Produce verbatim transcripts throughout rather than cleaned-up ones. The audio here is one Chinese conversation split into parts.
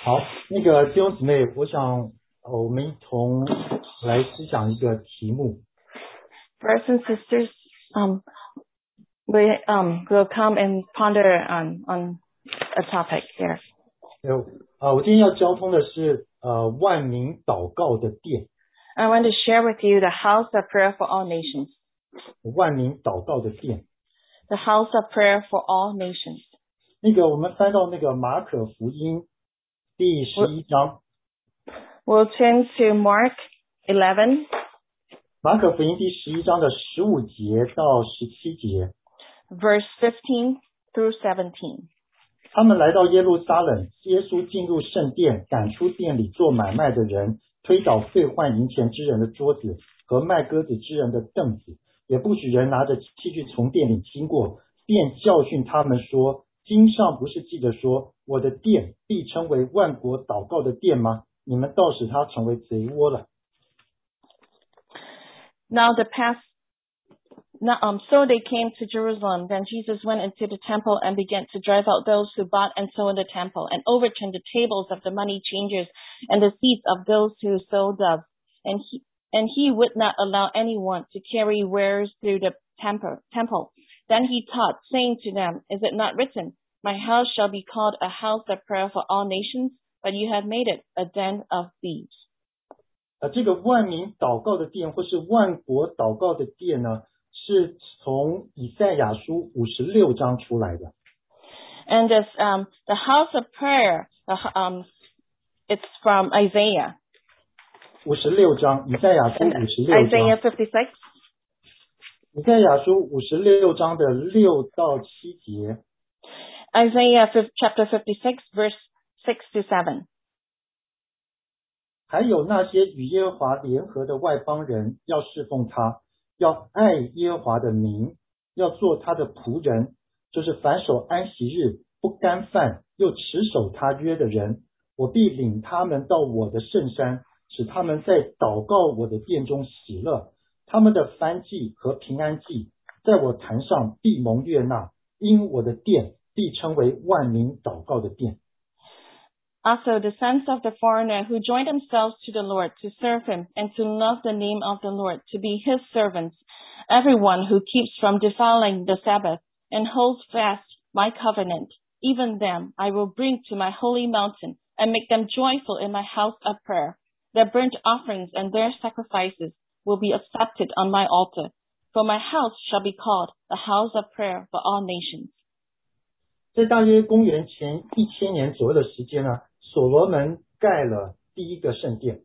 好，那个弟兄姊妹，我想呃我们一同来思想一个题目。 Brothers and sisters, um, we um will come and ponder on on a topic here. 呃啊，我今天要交通的是呃万民祷告的殿。 I want to share with you the house of prayer for all nations. 万民祷告的殿。 The house of prayer for all nations. 那个我们翻到那个马可福音第十一章。 We'll turn to Mark eleven. 马可福音第十一章的十五节到十七节。 Verse fifteen through seventeen. 他们来到耶路撒冷，耶稣进入圣殿，赶出店里做买卖的人，推倒废换银钱之人的桌子和卖鸽子之人的凳子，也不许人拿着器具从店里经过，便教训他们说，经上不是记着说，我的殿必称为万国祷告的殿吗？你们倒使它成为贼窝了。 Now the past, now, um, so they came to Jerusalem. Then Jesus went into the temple and began to drive out those who bought and sold in the temple, and overturned the tables of the money changers and the seats of those who sold doves. And he, and he would not allow anyone to carry wares through the temple. temple. Then he taught, saying to them, Is it not written, My house shall be called a house of prayer for all nations, but you have made it a den of thieves. 呃，这个万民祷告的殿或是万国祷告的殿呢，是从以赛亚书五十六章出来的。 And this, um, the house of prayer, uh, um, it's from Isaiah. 五十六章，以赛亚书五十六章。 Isaiah fifty-six. 以赛亚书五十六章的六到七节。 Isaiah chapter fifty-six, verse six to seven. 还有那些与耶和华联合的外邦人，要侍奉他，要爱耶和华的名，要做他的仆人，就是反守安息日，不干犯，又持守他约的人，我必领他们到我的圣山，使他们在祷告我的殿中喜乐，他们的燔祭和平安祭，在我坛上必蒙悦纳，因我的殿必称为万民祷告的殿。 Also the sons of the foreigner who join themselves to the Lord to serve him and to love the name of the Lord, to be his servants, everyone who keeps from defiling the Sabbath and holds fast my covenant, even them I will bring to my holy mountain and make them joyful in my house of prayer. Their burnt offerings and their sacrifices will be accepted on my altar, for my house shall be called the house of prayer for all nations. 在大约公元前一千年左右的时间呢，所罗门盖了第一个圣殿。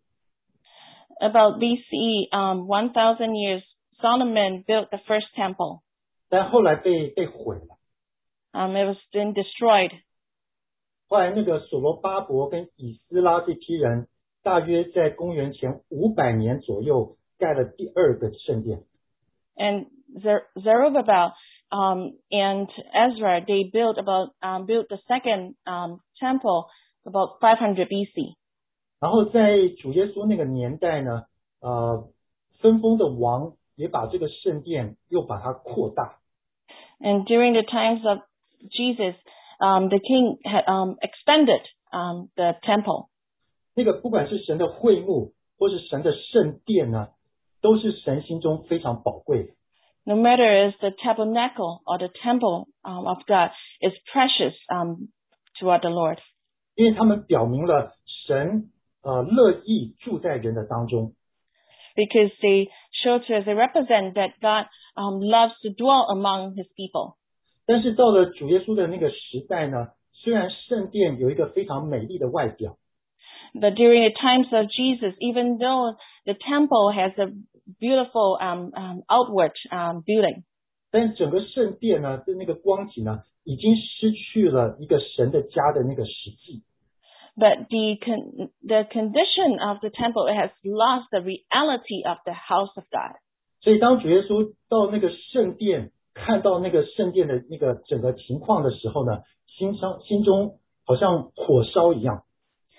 About B C E, um, one thousand years, Solomon built the first temple. 但后来被被毁了。 Um, it was then destroyed. 后来那个所罗巴伯跟以斯拉这批人，大约在公元前五百年左右盖了第二个圣殿。 And Zer- Zerubbabel um, and Ezra, they built about um, built the second um, temple about five hundred B C. 然后在主耶稣那个年代呢，呃，分封的王也把这个圣殿又把它扩大。 And during the times of Jesus, um, the king had um, expanded um, the temple. 那个不管是神的会幕或是神的圣殿呢，都是神心中非常宝贵的。 No matter is the tabernacle or the temple um, of God is precious um, toward the Lord. 因为他们表明了神呃乐意住在人的当中。 Because they show to us, they represent that God um, loves to dwell among his people. 但是到了主耶稣的那个时代呢，虽然圣殿有一个非常美丽的外表， But during the times of Jesus, even though the temple has a beautiful um, um, outward um, building, 但整个圣殿呢的那个光景呢，已经失去了一个神的家的那个实际。 but the con- the condition of the temple has lost the reality of the house of God. 所以当主耶稣到那个圣殿，看到那个圣殿的那个整个情况的时候呢，心上心中好像火烧一样。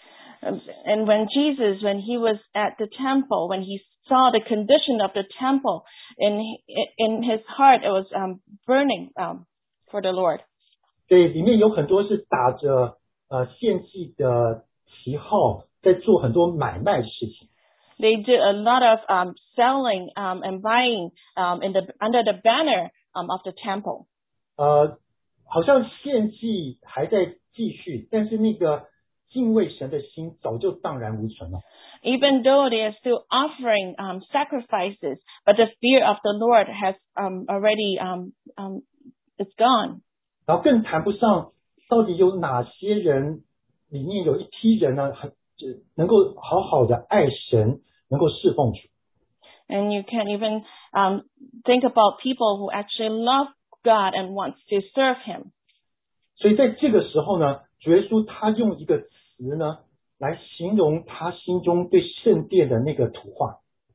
And when Jesus, when he was at the temple, when he saw the condition of the temple, in in his heart it was um, burning um, for the Lord. 对，里面有很多是打着呃献祭的旗号，在做很多买卖的事情。 They did a lot of um, selling um, and buying um, in the under the banner um, of the temple. 呃，好像献祭还在继续，但是那个敬畏神的心早就荡然无存了。 Even though they are still offering um, sacrifices, but the fear of the Lord has um, already um, um, it's gone. 然后更谈不上到底有哪些人里面有一批人呢，很能够好好的爱神，能够侍奉主。 And you can't even um, think about people who actually love God and wants to serve Him. 所以在这个时候呢，主耶稣他用一个词呢，来形容他心中对圣殿的那个图画。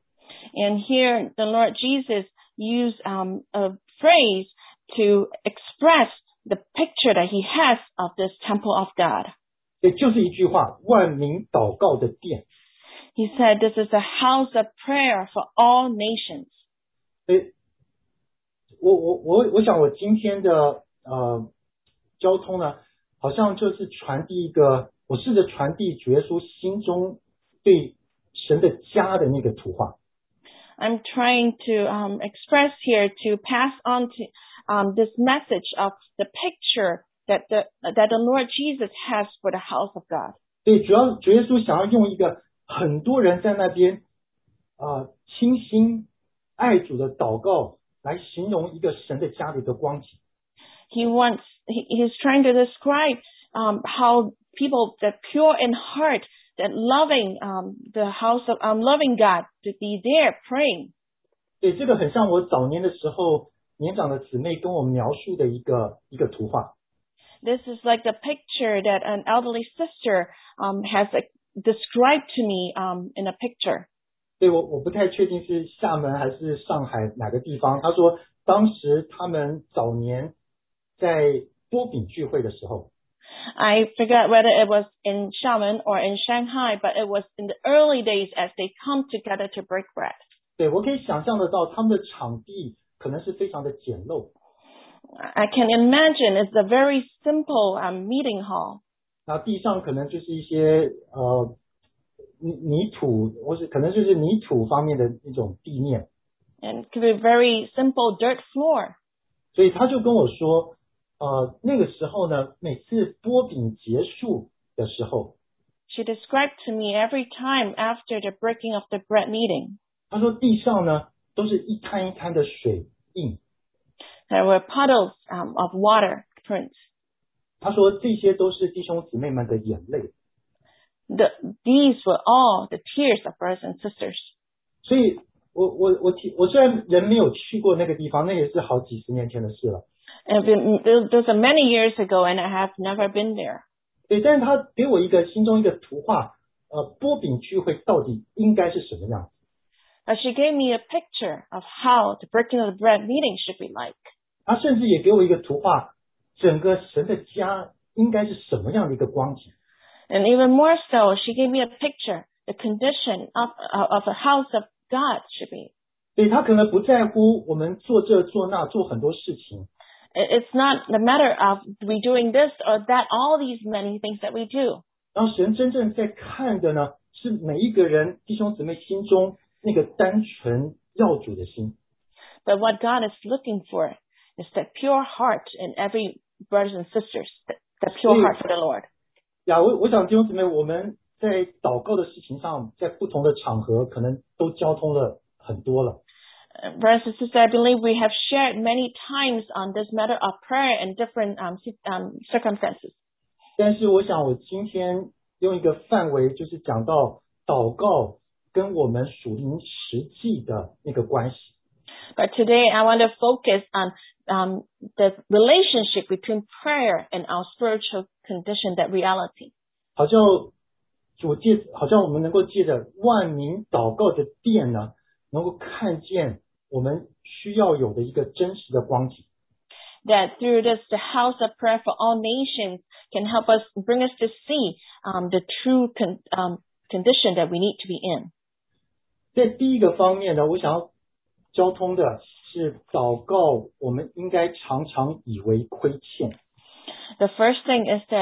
And here the Lord Jesus used um, a phrase to express the picture that He has of this temple of God. 也就是一句话，万民祷告的殿。 He said, "This is a house of prayer for all nations." 诶，我我我我想我今天的呃交通呢，好像就是传递一个，我试着传递主耶稣心中对神的家的那个图画。 I'm trying to um, express here to pass on to um, this message of the picture that the that the Lord Jesus has for the house of God. 对，主要主耶稣想要用一个很多人在那边啊、呃、倾心爱主的祷告来形容一个神的家的一个光景。 He wants he, he's trying to describe um, how people that pure in heart, that loving um, the house of um, loving God, to be there praying. 对，这个很像我早年的时候年长的姊妹跟我描述的一个一个图画。 This is like the picture that an elderly sister um, has uh, described to me um, in a picture. 对，我我不太确定是厦门还是上海哪个地方。他说当时他们早年在波饼聚会的时候， I forget whether it was in Xiamen or in Shanghai, but it was in the early days as they come together to break bread. 对，我可以想象得到他们的场地可能是非常的简陋。 I can imagine it's a very simple um, meeting hall. 那地上可能就是一些呃泥泥土，或是可能就是泥土方面的一种地面。 And it could be very simple dirt floor. 所以他就跟我说，呃，那个时候呢，每次波饼结束的时候， She described to me every time after the breaking of the bread meeting, 他说地上呢都是一滩一滩的水印。 there were puddles um, of water prints. 他说这些都是弟兄姊妹们的眼泪。 The, these were all the tears of brothers and sisters. 所以我我我提我虽然人没有去过那个地方，那也是好几十年前的事了。 And been, those are many years ago, and I have never been there. 对，但是他给我一个心中一个图画，呃，波饼聚会到底应该是什么样子？ But she gave me a picture of how the breaking of the bread meeting should be like. 他甚至也给我一个图画，整个神的家应该是什么样的一个光景？ And even more so, she gave me a picture, the condition of, of a house of God should be. 对，他可能不在乎我们做这做那做很多事情， It's not the matter of we doing this or that, all these many things that we do. 然后神真正在看的呢，是每一个人弟兄姊妹心中那个单纯要主的心。 But what God is looking for is that pure heart in every brothers and sisters, that, that pure heart for the Lord. 呀，我我想弟兄姊妹，我们在祷告的事情上，在不同的场合可能都交通了很多了。 Uh, Brothers and sisters, I believe we have shared many times on this matter of prayer in different um, um, circumstances. 但是我想我今天用一个范围，就是讲到祷告跟我们属灵实际的那个关系。 But today I want to focus on um, the relationship between prayer and our spiritual condition, that reality. 好像主借，好像我们能够借着万民祷告的殿呢，能够看见我们需要有的一个真实的光景。 That through this, the house of prayer for all nations can help us, bring us to see um, the true con, um, condition that we need to be in. 在第一个方面呢，我想要交通的是祷告，我们应该常常以为亏欠。 The first thing is that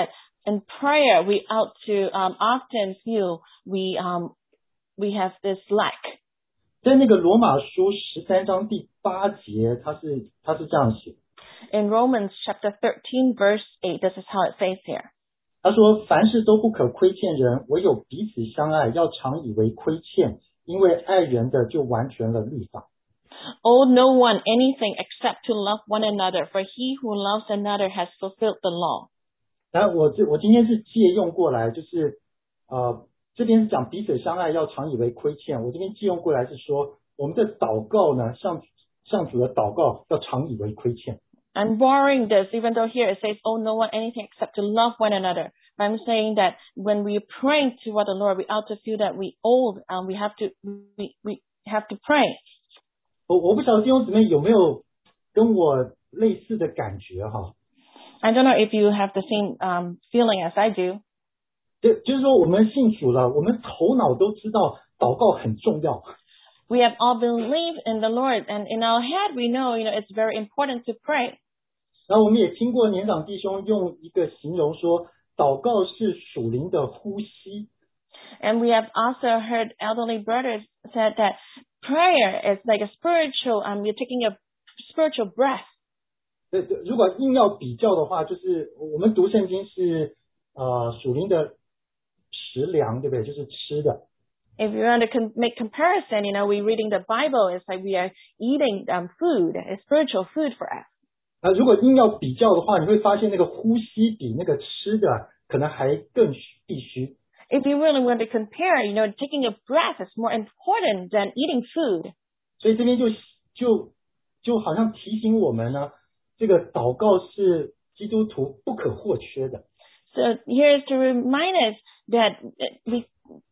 in prayer, we ought to um, often feel we um, we have this lack. 在那个罗马书十三章第八节，他是他是这样写。 In Romans chapter thirteen, verse eight, this is how it says here. 他说：“凡事都不可亏欠人，唯有彼此相爱，要常以为亏欠，因为爱人的就完全了律法。” Owe no one anything except to love one another, for he who loves another has fulfilled the law. 然后我这我今天是借用过来，就是呃这边是讲彼此相爱要常以为亏欠，我这边借用过来是说我们的祷告呢，向向主的祷告要常以为亏欠。 I'm borrowing this, even though here it says, owe no one anything except to love one another. But I'm saying that when we pray toward the Lord, we ought to feel that we owe, and we have to we we have to pray. 我我不晓得弟兄姊妹有没有跟我类似的感觉哈。 I don't know if you have the same um, feeling as I do. 就就是说，我们信主了，我们头脑都知道祷告很重要。 We have all believed in the Lord, and in our head we know, you know, it's very important to pray. 然后我们也听过年长弟兄用一个形容说，祷告是属灵的呼吸。 And we have also heard elderly brothers said that prayer is like a spiritual, um, you're taking a spiritual breath. 对对，如果硬要比较的话，就是我们读圣经是呃属灵的食粮，对不对？就是吃的。 If you want to com- make comparison, you know, we reading the Bible, it's like we are eating um, food, it's spiritual food for us. 啊，如果硬要比较的话，你会发现那个呼吸比那个吃的可能还更必须。 If you really want to compare, you know, taking a breath is more important than eating food. 所以这边就就就好像提醒我们呢，这个祷告是基督徒不可或缺的。 So here's to remind us that we,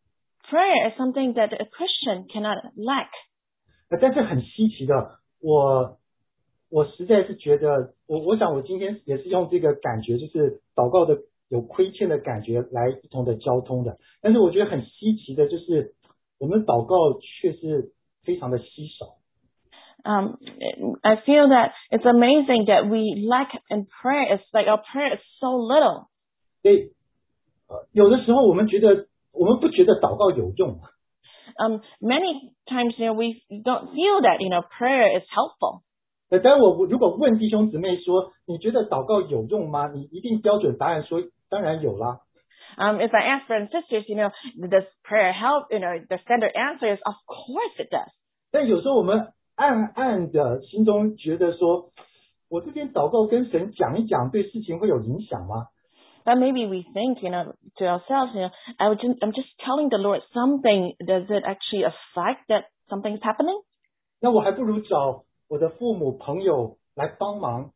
prayer is something that a Christian cannot lack. 但是很稀奇的，我我实在是觉得，我我想我今天也是用这个感觉，就是祷告的有亏欠的感觉来一同的交通的。但是我觉得很稀奇的就是，我们祷告却是非常的稀少。 Um, I feel that it's amazing that we lack in prayer. It's like our prayer is so little. 对，呃，有的时候我们觉得，我们不觉得祷告有用。 Um, many times, you know, we don't feel that, you know, prayer is helpful. 呃，当我如果问弟兄姊妹说，你觉得祷告有用吗？你一定标准答案说，当然有啦。 Um, if I ask brothers and sisters, you know, does prayer help? You know, the standard answer is, of course it does. 但有时候我们暗暗的心中觉得说，我这边祷告跟神讲一讲，对事情会有影响吗？ But maybe we think, you know, to ourselves, you know, I would just, I'm just telling the Lord something. Does it actually affect that something's happening? 那我还不如找我的父母朋友来帮忙。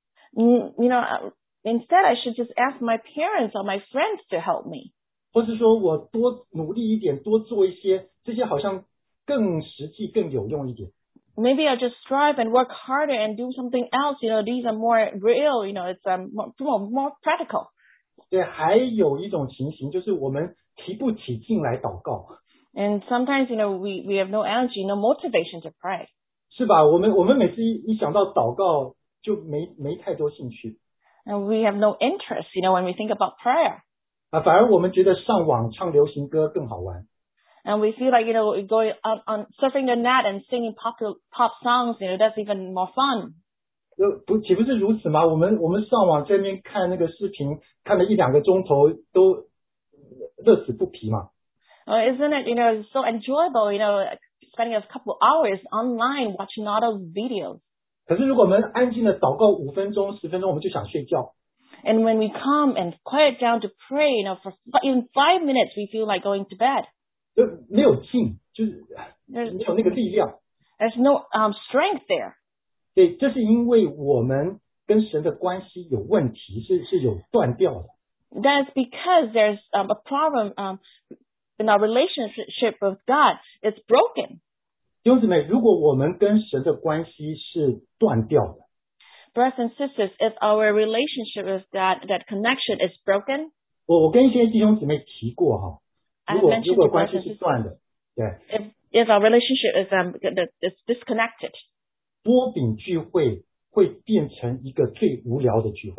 Mm, you know, instead I should just ask my parents or my friends to help me. 或是说我多努力一点，多做一些，这些好像更实际、更有用一点。 Maybe I'll just strive and work harder and do something else. You know, these are more real. You know, it's um, more, more, more practical. 对，还有一种情形就是我们提不起劲来祷告。 And sometimes, you know, we, we have no energy, no motivation to pray. 是吧？我们我们每次一一想到祷告，就没没太多兴趣。 And we have no interest, you know, when we think about prayer. 啊，反而我们觉得上网唱流行歌更好玩。 And we feel like, you know, going out on surfing the net and singing pop pop songs, you know, that's even more fun. 呃，不，岂不是如此吗？我们我们上网在那边看那个视频，看了一两个钟头，都乐此不疲嘛。 Uh, isn't it, you know, so enjoyable, you know, spending a couple of hours online watching all those videos. 可是如果我们安静的祷告五分钟、十分钟，我们就想睡觉。 And when we come and quiet down to pray, you know, for even five minutes, we feel like going to bed. 就没有劲，就是没有那个力量。 There's no um, strength there. 对，这是因为我们跟神的关系有问题，是是有断掉的。 That's because there's um, a problem um, in our relationship with God. It's broken. 弟兄姊妹，如果我们跟神的关系是断掉的， Brothers and sisters, if our relationship with God, that connection is broken, 我我跟一些弟兄姊妹提过哈，如果如果关系是断的，对， if if our relationship is um is disconnected, 波饼聚会会变成一个最无聊的聚会。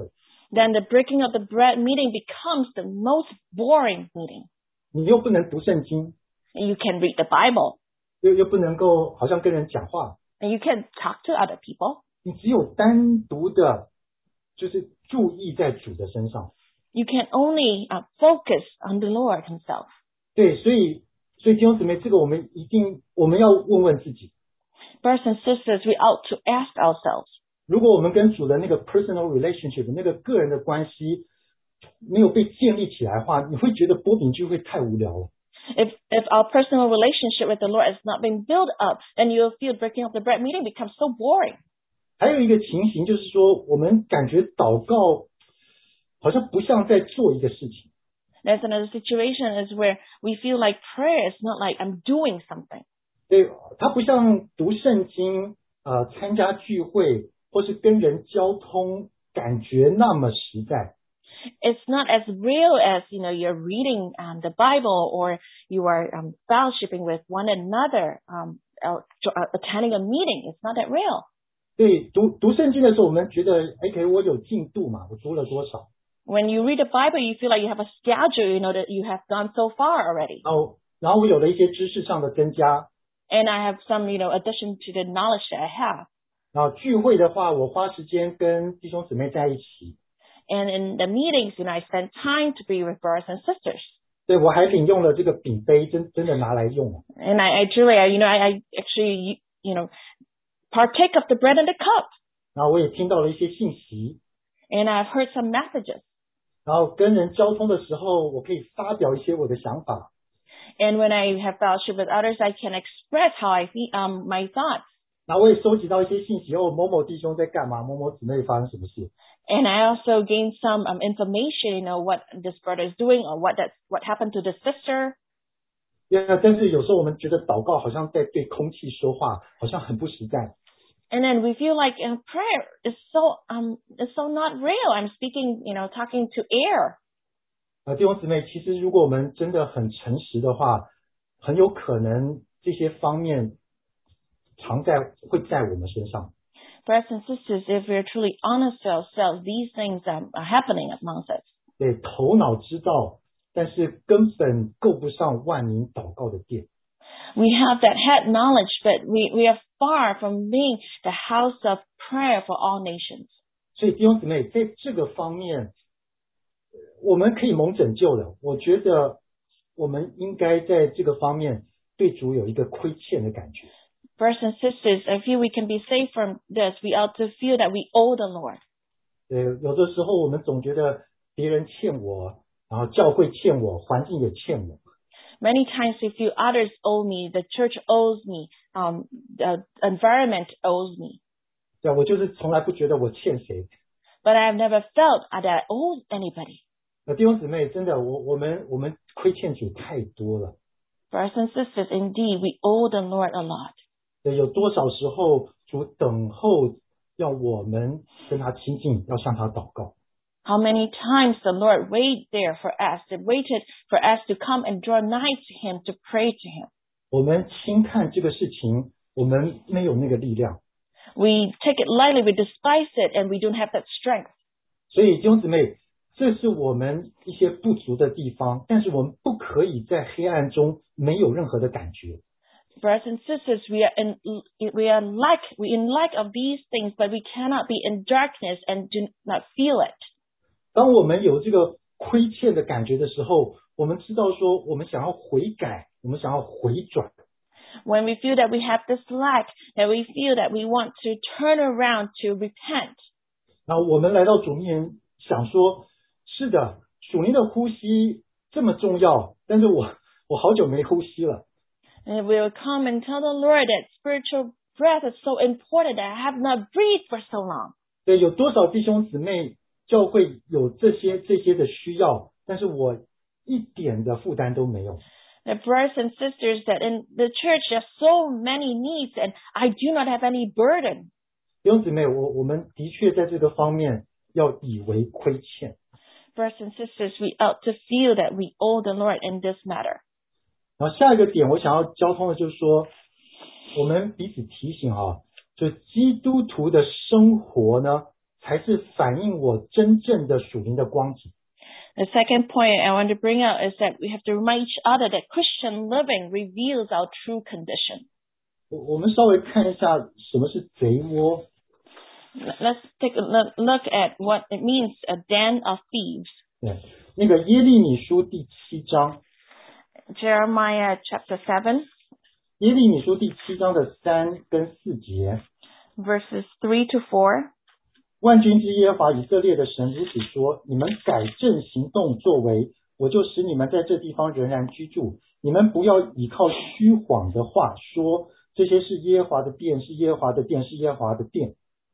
then the breaking of the bread meeting becomes the most boring meeting. 你又不能读圣经， You can read the Bible, 又又不能够好像跟人讲话， and you can talk to other people. 你只有单独的，就是注意在主的身上。 You can only uh, focus on the Lord himself. 对，所以所以弟兄姊妹，这个我们一定我们要问问自己， Brothers and sisters, we ought to ask ourselves, 如果我们跟主的那个 personal relationship 那个个人的关系没有被建立起来的话，你会觉得波饼聚会太无聊了。 if if our personal relationship with the Lord has not been built up, then you'll feel breaking of the bread meeting becomes so boring. 还有一个情形就是说，我们感觉祷告好像不像在做一个事情。 There's another situation is where we feel like prayer is not like I'm doing something. 对，它不像读圣经、呃，参加聚会或是跟人交通，感觉那么实在。 It's not as real as, you know, you're reading um, the Bible or you are um, fellowshipping with one another, um, uh, attending a meeting. It's not that real. 对，读读圣经的时候，我们觉得 ，OK， 我有进度嘛，我读了多少？ When you read the Bible, you feel like you have a schedule, you know, that you have gone so far already. 然后，然后我有了一些知识上的增加。 And I have some, you know, addition to the knowledge that I have. 然后聚会的话，我花时间跟弟兄姊妹在一起。 And in the meetings, you know, I spend time to be with brothers and sisters. 对，我还领用了这个饼杯，真真的拿来用了。 And I, I truly, I, you know, I, I actually, you know, partake of the bread and the cup. 然后我也听到了一些信息。 And I've heard some messages. 然后跟人交通的时候，我可以发表一些我的想法。 And when I have fellowship with others, I can express how I feel, um, my thoughts. 然后我也收集到一些信息，哦，某某弟兄在干嘛，某某姊妹发生什么事。 And I also gained some um, information, you know, what this brother is doing or what that what happened to the sister. 但是有时候我们觉得祷告好像在对空气说话，好像很不实在。 And then we feel like uh, prayer is so um is so not real. I'm speaking, you know, talking to air. 啊，弟兄姊妹，其实如果我们真的很诚实的话，很有可能这些方面常在会在我们身上。 Brothers and sisters, if we're truly honest to ourselves, these things um, are happening amongst us. 对，头脑知道，但是根本够不上万民祷告的殿。 We have that head knowledge, but we, we are far from being the house of prayer for all nations. 所以弟兄姊妹，在这个方面，我们可以蒙拯救的。我觉得我们应该在这个方面对主有一个亏欠的感觉。 Brothers and sisters, I feel we can be saved from this. We ought to feel that we owe the Lord. 对，有的时候我们总觉得别人欠我，然后教会欠我，环境也欠我。 Many times we feel others owe me, the church owes me, um, the environment owes me. 对，我就是从来不觉得我欠谁。 But I have never felt that I owe anybody. 呃，弟兄姊妹，真的，我我们我们亏欠主太多了。 Brothers and sisters, indeed, we owe the Lord a lot. 对，有多少时候主等候要我们跟他亲近，要向他祷告。 How many times the Lord waited there for us, He waited for us to come and draw nigh to Him, to pray to Him. 我们轻看这个事情，我们没有那个力量。 We take it lightly, we despise it, and we don't have that strength. 所以弟兄姊妹，这是我们一些不足的地方，但是我们不可以在黑暗中没有任何的感觉。 Brothers and sisters, we are in we are lack we in lack of these things, but we cannot be in darkness and do not feel it. 当我们有这个亏欠的感觉的时候，我们知道说，我们想要悔改，我们想要回转。 When we feel that we have this lack, that we feel that we want to turn around to repent. 然后我们来到主面前，想说，是的，属灵的呼吸这么重要，但是我我好久没呼吸了。 And we will come and tell the Lord that spiritual breath is so important that I have not breathed for so long. 对，有多少弟兄姊妹教会有这些这些的需要，但是我一点的负担都没有。 The brothers and sisters that in the church there are so many needs and I do not have any burden. 弟兄姊妹，我我们的确在这个方面要以为亏欠。 Brothers and sisters, we ought to feel that we owe the Lord in this matter. 然后下一个点，我想要交通的就是说，我们彼此提醒哈、啊，就基督徒的生活呢， 才是反映我真正的属灵的光景。 The second point I want to bring out is that we have to remind each other that Christian living reveals our true condition. 我我们稍微看一下什么是贼窝。 Let's take a look at what it means, a den of thieves. 对，那个耶利米书第七章。 Jeremiah chapter seven. 耶利米书第七章的三跟四节。 Verses three to four. 万军之耶和华以色列的神如此说：你们改正行动作为，我就使你们在这地方仍然居住。你们不要倚靠虚谎的话说，这些是耶和华的殿，是耶和华的殿，是耶和华的殿。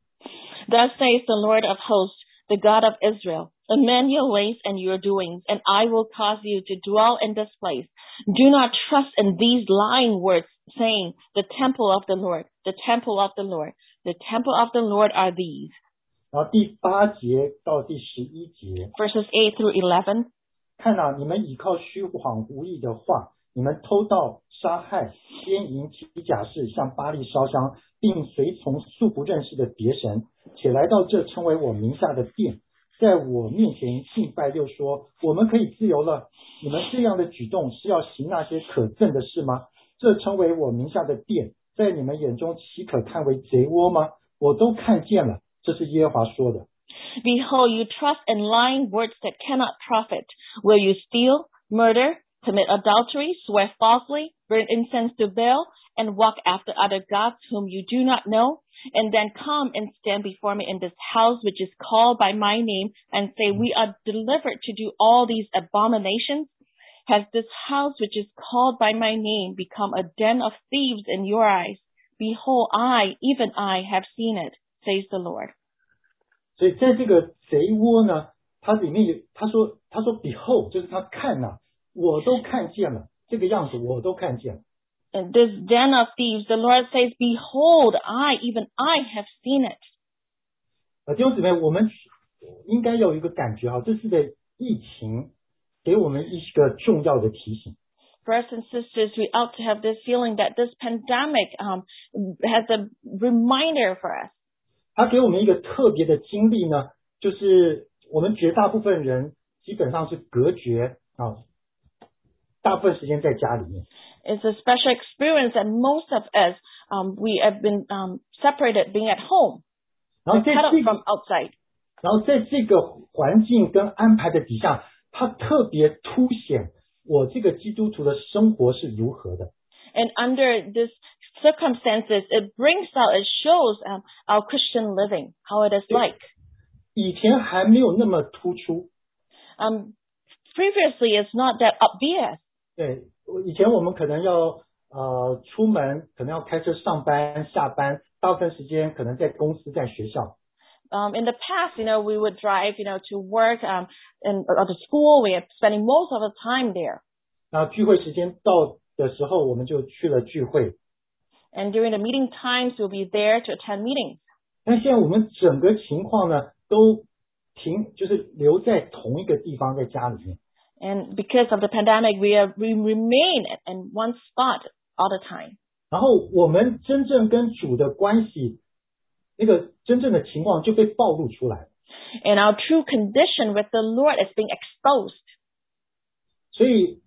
Thus says the Lord of hosts, the God of Israel, amend your ways and your doings, and I will cause you to dwell in this place. Do not trust in these lying words, saying, the temple of the Lord, the temple of the Lord, the temple of the Lord are these. 然后第八节到第十一节 Verses eight through eleven. 看啊，你们倚靠虚谎无益的话，你们偷盗杀害奸淫起假誓，向巴力烧香，并随从素不认识的别神，且来到这称为我名下的殿，在我面前敬拜，又说我们可以自由了。你们这样的举动是要行那些可憎的事吗？这称为我名下的殿，在你们眼中岂可看为贼窝吗？我都看见了，这是耶和华说的。 Behold, you trust in lying words that cannot profit. Will you steal, murder, commit adultery, swear falsely, burn incense to Baal, and walk after other gods whom you do not know? And then come and stand before me in this house which is called by my name, and say, we are delivered to do all these abominations? Has this house which is called by my name become a den of thieves in your eyes? Behold, I, even I, have seen it, says the Lord. 所以在这个贼窝呢，它里面有他说他说 behold 就是他看啊，我都看见了，这个样子我都看见了。 In this den of thieves, the Lord says, behold, I, even I have seen it. 呃，弟兄姊妹，我们应该有一个感觉哈，这次的疫情给我们一个重要的提醒。 Brothers and sisters, we ought to have this feeling that this pandemic um, has a reminder for us. 他给我们一个特别的经历呢，就是我们绝大部分人基本上是隔绝啊，大部分时间在家里面。 It's a special experience that most of us, um, we have been um, separated being at home. 然后在 cut 这 off from outside. 然后在这个环境跟安排的底下，它特别凸显我这个基督徒的生活是如何的。 And under this circumstances, it brings out, it shows um, our Christian living, how it is like. 以前还没有那么突出。 Um, previously, it's not that obvious. 对，以前我们可能要呃出门，可能要开车上班、下班，大部分时间可能在公司、在学校。 Um, in the past, you know, we would drive, you know, to work um, in, or to school. We are spending most of the time there. 然后聚会时间到的时候，我们就去了聚会。 And during the meeting times, we'll be there to attend meetings. 但现在我们整个情况呢，都停，就是留在同一个地方，在家里面。 And because of the pandemic, we are we remain in one spot all the time. 然后我们真正跟主的关系，那个真正的情况就被暴露出来。 And our true condition with the Lord is being exposed. 所以，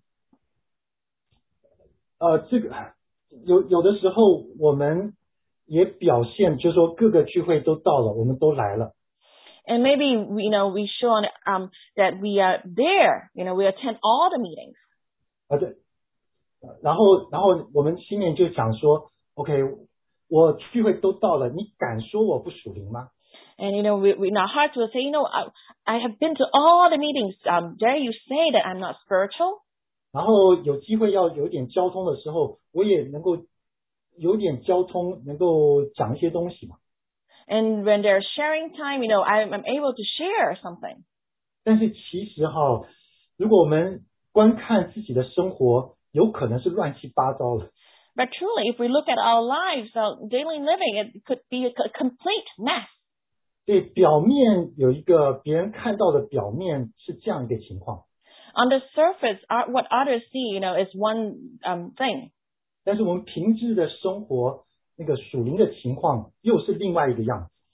呃，这个有有的时候我们也表现，就是说各个聚会都到了，我们都来了。 And maybe, you know, we show um, that we are there, you know, we attend all the meetings. 啊对，然后然后我们心里就想说 ，OK， 我聚会都到了，你敢说我不属灵吗？ And, you know, we, we in our hearts will say, you know, I, I have been to all the meetings. Um, dare you say that I'm not spiritual? 然后有机会要有点交通的时候，我也能够有点交通，能够讲一些东西嘛。 And when there's sharing time, you know, I'm, I'm able to share something. 但是其实哈，如果我们观看自己的生活，有可能是乱七八糟的。 But truly, if we look at our lives, our daily living, it could be a complete mess. 对，表面有一个别人看到的表面是这样一个情况。 On the surface, what others see, you know, is one um, thing. 但是我们平质的生活，那个属灵的情况又是另外一个样子。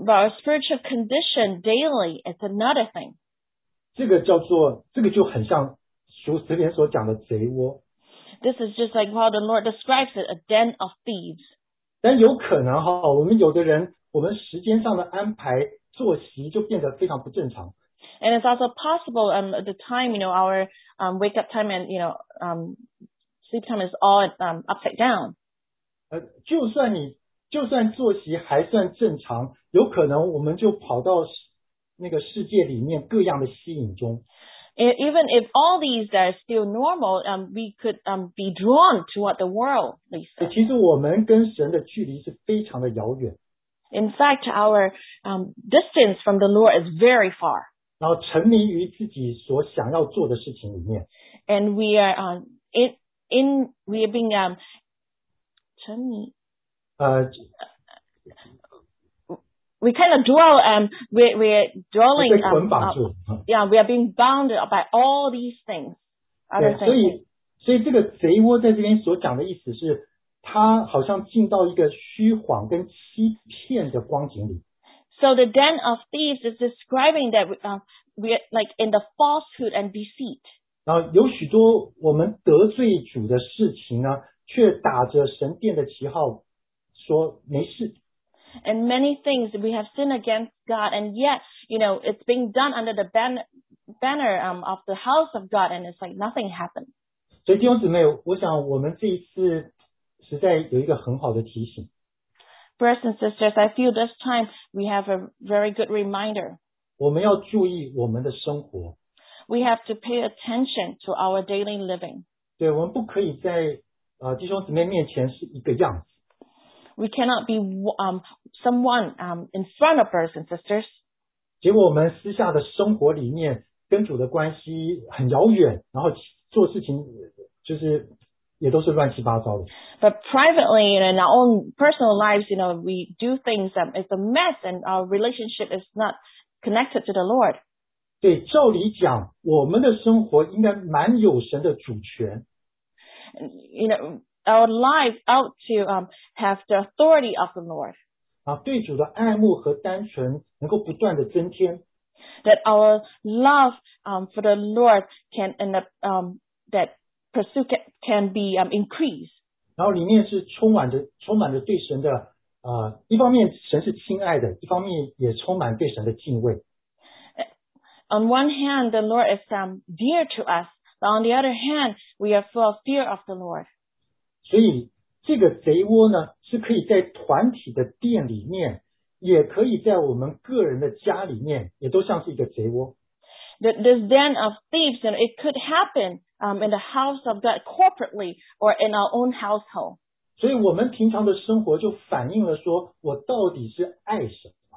But our spiritual condition daily is another thing. 这个叫做，这个就很像俗词典所讲的贼窝。 This is just like how the Lord describes it, a den of thieves. 但有可能哈，我们有的人，我们时间上的安排作息就变得非常不正常。 And it's also possible, um, at the time, you know, our um, wake up time and, you know, um, sleep time is all um, upside down. 呃，就算你就算作息还算正常，有可能我们就跑到那个世界里面各样的吸引中。 Even if all these are still normal, um, we could um, be drawn toward the world, Lisa. 其实我们跟神的距离是非常的遥远。 In fact, our um, distance from the Lord is very far. 然后沉迷于自己所想要做的事情里面。 And we are um, in in we are being um 沉迷。 呃。 We kind of dwell and um, we we're dwelling. Um, uh, yeah, we are being bound by all these things. Other 对，所以所以这个贼窝在这边所讲的意思是，他好像进到一个虚谎跟欺骗的光景里。 So the den of thieves is describing that we, uh, we are like in the falsehood and deceit. 然后有许多我们得罪主的事情呢，却打着神殿的旗号说没事。 And many things we have sinned against God, and yet, you know, it's being done under the ban- banner um, of the house of God, and it's like nothing happened. 所以弟兄姊妹，我想我们这一次实在有一个很好的提醒。 Brothers and sisters, I feel this time we have a very good reminder. 我们要注意我们的生活。 We have to pay attention to our daily living. 对，我们不可以在呃弟兄姊妹面前是一个样子。 We cannot be um, someone um, in front of brothers and sisters. 结果我们私下的生活里面跟主的关系很遥远，然后做事情就是也都是乱七八糟的。 But privately and in our own personal lives, you know, we do things um, it's a mess, and our relationship is not connected to the Lord. 对，照理讲，我们的生活应该蛮有神的主权。 You know. Our lives ought to um, have the authority of the Lord. 啊，对主的爱慕和单纯能够不断的增添。 That our love um, for the Lord can and the, um, that pursuit can, can be um, increased. 然后里面是充满着充满着对神的呃，一方面神是亲爱的，一方面也充满对神的敬畏。 On one hand, the Lord is um, dear to us, but on the other hand, we are full of fear of the Lord. 所以这个贼窝呢，是可以在团体的殿里面，也可以在我们个人的家里面，也都像是一个贼窝。 This den of thieves, and it could happen um, in the house of God corporately or in our own household. 所以我们平常的生活就反映了说，我到底是爱什么。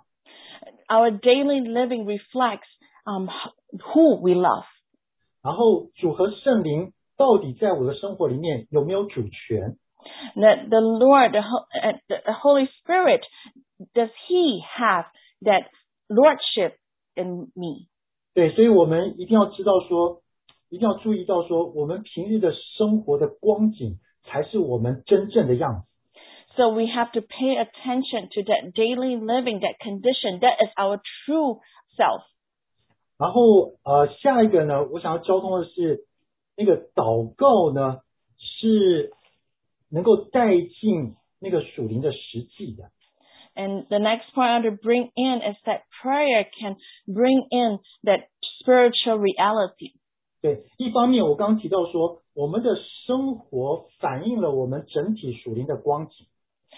Our daily living reflects um, who we love. 然后主和圣灵到底在我的生活里面有没有主权？ That the Lord, the, the Holy Spirit, does He have that lordship in me? 对，所以我们一定要知道说，一定要注意到说，我们平日的生活的光景才是我们真正的样子。 So we have to pay attention to that daily living, that condition. That is our true self. 然后呃，下一个呢，我想要交通的是。那个祷告呢，是能够带进那个属灵的实际的。 And the next point I want to bring in is that prayer can bring in that spiritual reality. 对，一方面我刚刚提到说，我们的生活反映了我们整体属灵的光景。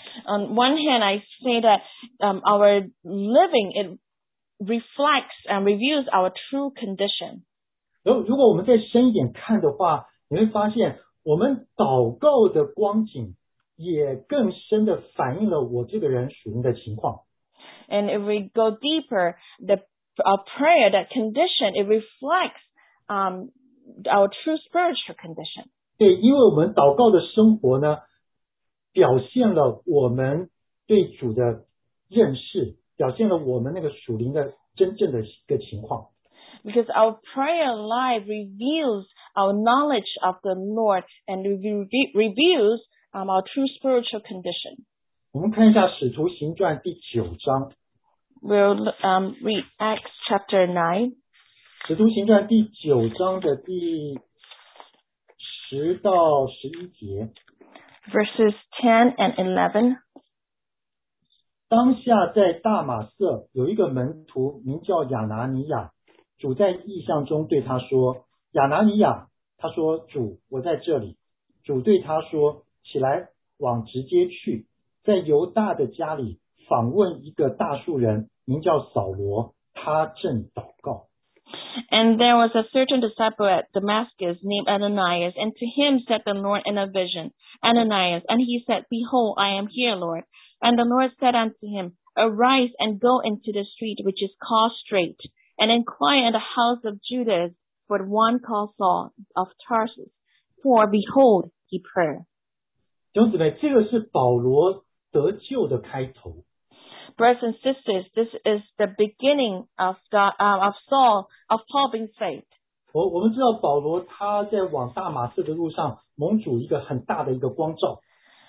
On one hand, I say that um, our living, it reflects and reveals our true condition. 如如果我们再深一点看的话，你会发现我们祷告的光景也更深的反映了我这个人属灵的情况。 And if we go deeper, the our prayer, that condition, it reflects um, our true spiritual condition. 对，因为我们祷告的生活呢，表现了我们对主的认识，表现了我们那个属灵的真正的一个情况。 Because our prayer life reveals our knowledge of the Lord and reveals um, our true spiritual condition. 我们看一下《使徒行传》第九章。 We'll um, read Acts chapter nine. 使徒行传第九章的第十到十一节。 Verses ten and eleven. 当下在大马色有一个门徒名叫亚拿尼亚，主在异象中对他说：亚拿尼亚。他说：主，我在这里。主对他说：起来，往直接去，在犹大的家里访问一个大数人，名叫扫罗，他正祷告。 And there was a certain disciple at Damascus named Ananias, and to him said the Lord in a vision, Ananias. And he said, Behold, I am here, Lord. And the Lord said unto him, Arise and go into the street which is called Straight, and inquire in the house of Judas for one called Saul of Tarsus. For behold, he prayed. 弟兄姊妹，这个是保罗得救的开头。 Brothers and sisters, this is the beginning of the, uh, of Saul, of Paul being saved. 我我们知道保罗他在往大马色的路上蒙主一个很大的一个光照。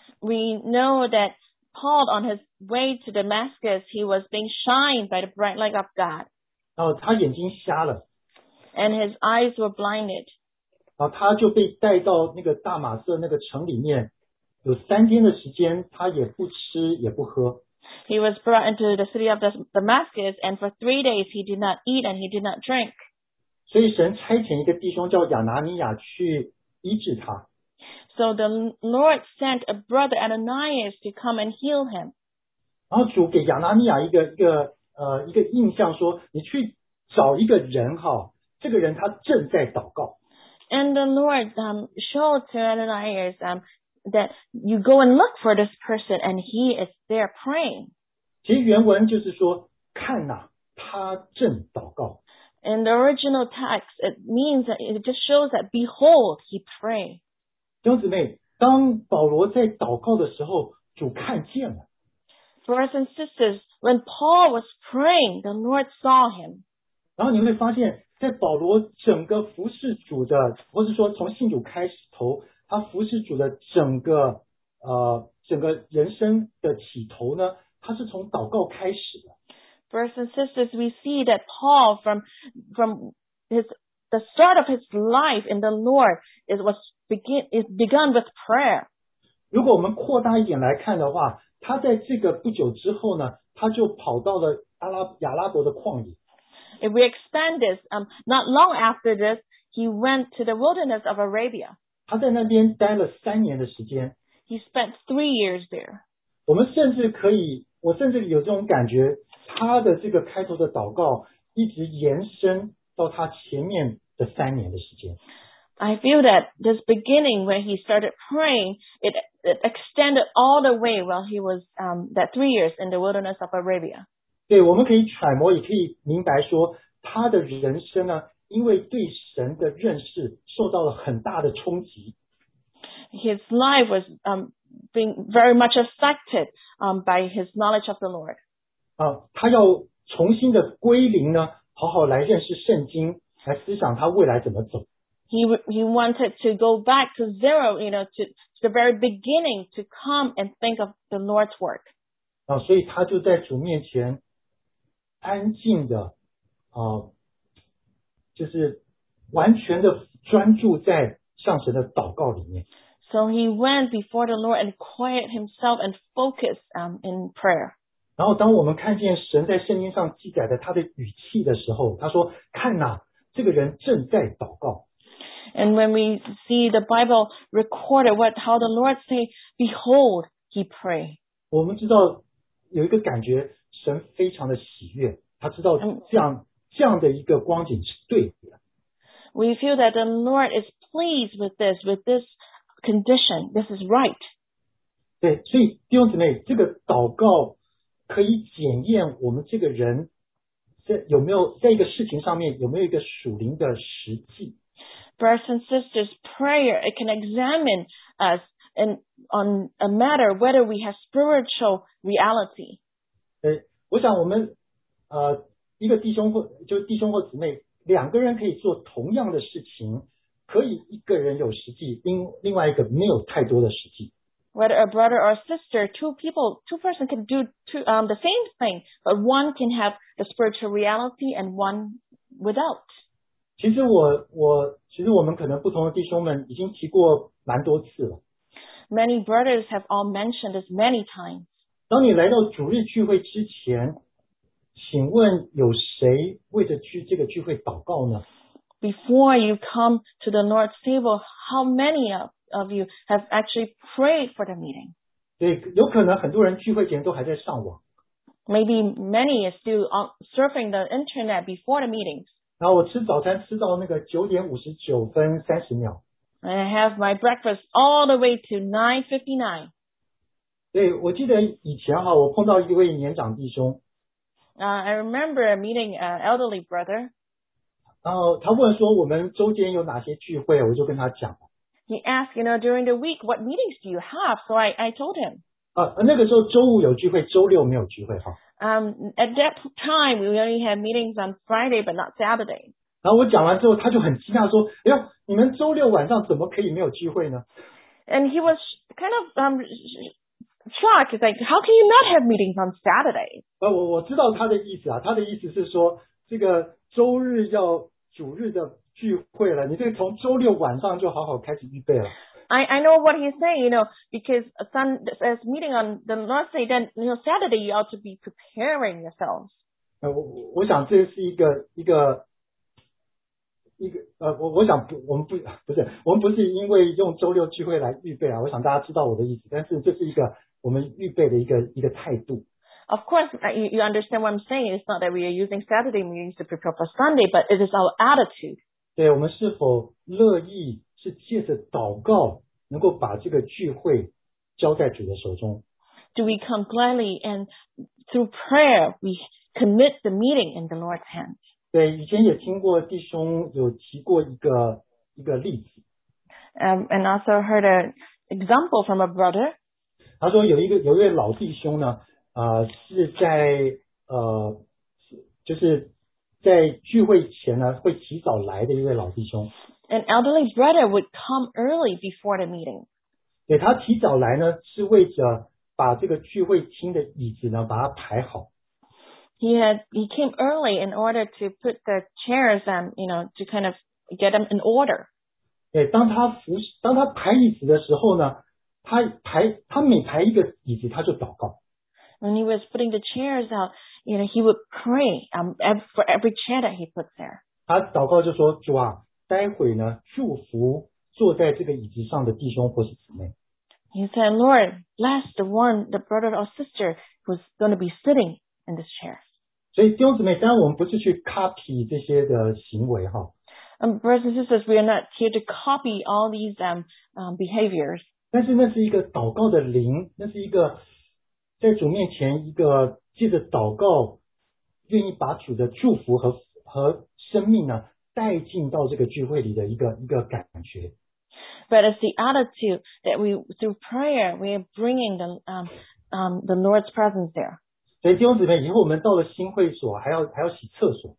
We know that Paul, on his way to Damascus, he was being shined by the bright light of God. 然后他眼睛瞎了。 And his eyes were blinded. 然后他就被带到那个大马色那个城里面，有三天的时间，他也不吃也不喝。 He was brought into the city of Damascus, and for three days he did not eat and he did not drink. 所以神差遣一个弟兄叫亚拿尼亚去医治他。 So the Lord sent a brother Ananias to come and heal him. 然后主给亚拿尼亚一个一个呃一个印象说，你去找一个人哈，这个人他正在祷告。 And the Lord um, showed to Ananias um, that you go and look for this person, and he is there praying. 其实原文就是说，看呐、啊，他正祷告。 In the original text, it means that it just shows that behold, he prayed. 弟兄姊妹，当保罗在祷告的时候，主看见了。 Brothers and sisters, when Paul was praying, the Lord saw him. 然后你会发现，在保罗整个服侍主的，或是说从信主开始头，他服侍主的整个呃整个人生的起头呢，他是从祷告开始的。 Brothers and sisters, we see that Paul, from from his the start of his life in the Lord, it was begin is begun with prayer. 如果我们扩大一点来看的话，他在这个不久之后呢，他就跑到了阿拉亚拉伯的旷野。 If we expand this, um, not long after this, he went to the wilderness of Arabia. 他在那边待了三年的时间。 He spent three years there. 我们甚至可以，我甚至有这种感觉，他的这个开头的祷告一直延伸到他前面的三年的时间。 I feel that this beginning where he started praying, it, it extended all the way while he was um, that three years in the wilderness of Arabia. 对，我们可以揣摩，也可以明白说，他的人生呢，因为对神的认识受到了很大的冲击。 His life was um, being very much affected um, by his knowledge of the Lord. 啊，他要重新的归零呢，好好来认识圣经，来思想他未来怎么走。 He he wanted to go back to zero, you know, to, to the very beginning, to come and think of the Lord's work. 啊，所以他就在主面前安静的啊，就是完全的专注在向神的祷告里面。 So he went before the Lord and quiet himself and focused um, in prayer. 然后当我们看见神在圣经上记载的他的语气的时候，他说：“看哪，这个人正在祷告。” And when we see the Bible recorded what how the Lord say, "Behold, he prayed." 我们知道有一个感觉，神非常的喜悦，他知道这样这样的一个光景是对的。 We feel that the Lord is pleased with this, with this condition. This is right. 对，所以弟兄姊妹，这个祷告可以检验我们这个人在有没有在一个事情上面有没有一个属灵的实际。 Brothers and sisters, prayer, it can examine us in, on a matter whether we have spiritual reality. 呃，我想我们呃一个弟兄或就是弟兄或姊妹，两个人可以做同样的事情，可以一个人有实际，另另外一个没有太多的实际。 Whether a brother or sister, two people, two person can do two, um, the same thing, but one can have the spiritual reality and one without. 其实我我其实我们可能不同的弟兄们已经提过蛮多次了。 Many brothers have all mentioned this many times. 当你来到主日聚会之前，请问有谁为着聚这个聚会祷告呢？ Before you come to the Lord's table, how many of, of you have actually prayed for the meeting? 对，有可能很多人聚会前都还在上网。 Maybe many is still on, surfing the internet before the meetings. 然后我吃早餐吃到那个九点五十九分三十秒。 And I have my breakfast all the way to nine fifty-nine. 对，我记得以前哈，我碰到一位年长弟兄。 Uh, I remember meeting an elderly brother. 然后他问说我们周间有哪些聚会，我就跟他讲。 He asked, you know, during the week, what meetings do you have? So I, I told him. 啊，那个时候周五有聚会，周六没有聚会哈。 Um, at that time, we only had meetings on Friday, but not Saturday. 然后我讲完之后，他就很惊讶说：“哎呦，你们周六晚上怎么可以没有聚会呢？” And he was kind of um, shocked. It's like, how can you not have meetings on Saturday? 呃，我我知道他的意思啊，他的意思是说，这个周日要主日的聚会了，你这个从周六晚上就好好开始预备了。 I, I know what he's saying, you know, because Sun is meeting on the Lord's Day, then, you know, Saturday you ought to be preparing yourselves. 呃，我我想这是一个一个一个呃，我我想不，我们不不是，我们不是因为用周六聚会来预备啊。我想大家知道我的意思，但是这是一个我们预备的一个一个态度。 Of course, you, you understand what I'm saying. It's not that we are using Saturday meetings to prepare for Sunday, but it is our attitude. 对，我们是否乐意是借着祷告能够把这个聚会交在主的手中？ Do we come gladly and through prayer we commit the meeting in the Lord's hands? 对，以前也听过弟兄有提过一个一个例子。 Um, and also heard an example from a brother. 他说有一个有一位老弟兄呢，呃，是在呃，就是在聚会前呢会提早来的一位老弟兄。 An elderly brother would come early before the meeting. 对，他提早来呢，是为着把这个聚会厅的椅子呢把它排好。 He had he came early in order to put the chairs and you know to kind of get them in order. 对，当他服当他排椅子的时候呢，他排他每排一个椅子他就祷告。 When he was putting the chairs out, you know, he would pray um, for every chair that he puts there. 他祷告就说：“主啊，待会呢祝福坐在这个椅子上的弟兄或是姊妹。” He said, Lord, bless the one, the brother or sister who's going to be sitting in this chair. 所以弟兄姊妹，当然我们不是去 copy 这些的行为哈。 Um, brothers and sisters, we are not here to copy all these um, um, behaviors. 但是那是一个祷告的灵，那是一个在主面前一个借着祷告，愿意把主的祝福和和生命呢带进到这个聚会里的一个一个感觉。 But it's the attitude that we, through prayer, we are bringing the um, um, the Lord's presence there. 所以弟兄姊妹，以后我们到了新会所，还要还要洗厕所。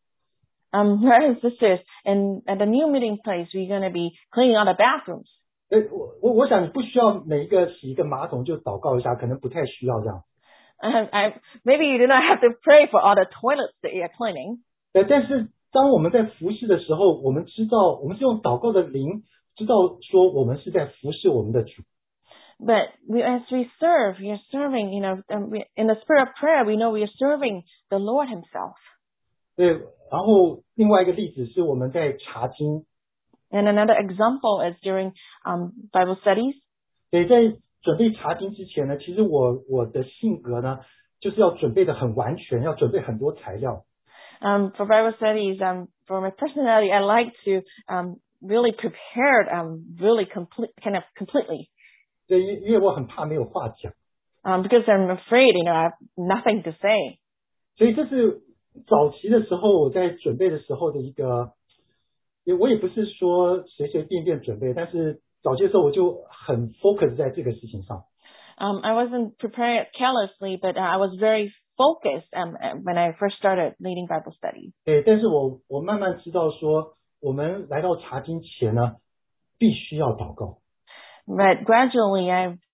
Um, brothers and sisters, and at the new meeting place, we're going to be cleaning out the bathrooms. 哎，我我我想你不需要每一个洗一个马桶就祷告一下，可能不太需要这样。 Um, I, maybe you do not have to pray for all the toilets that you're cleaning. 对，但是当我们在服侍的时候，我们知道我们是用祷告的灵，知道说我们是在服侍我们的主。 But we, as we serve, we are serving, you know, um, we, in the spirit of prayer, we know we are serving the Lord Himself. 对，然后另外一个例子是我们在查经。 And another example is during um, Bible studies. 对，在准备查经之前呢，其实我我的性格呢，就是要准备的很完全，要准备很多材料。 Um, for Bible studies, um, for my personality, I like to um, really prepare um, really complete, kind of completely. 对，因因为我很怕没有话讲。 Um, because I'm afraid, you know, I have nothing to say. 所以这是早期的时候我在准备的时候的一个，也我也不是说随随便便准备，但是早期的时候我就很 focus 在这个事情上。 Um, I wasn't prepared carelessly, but I was very focused um, when I first started leading Bible studies. 对，但是我我慢慢知道说，我们来到查经前呢，必须要祷告。 But gradually, I've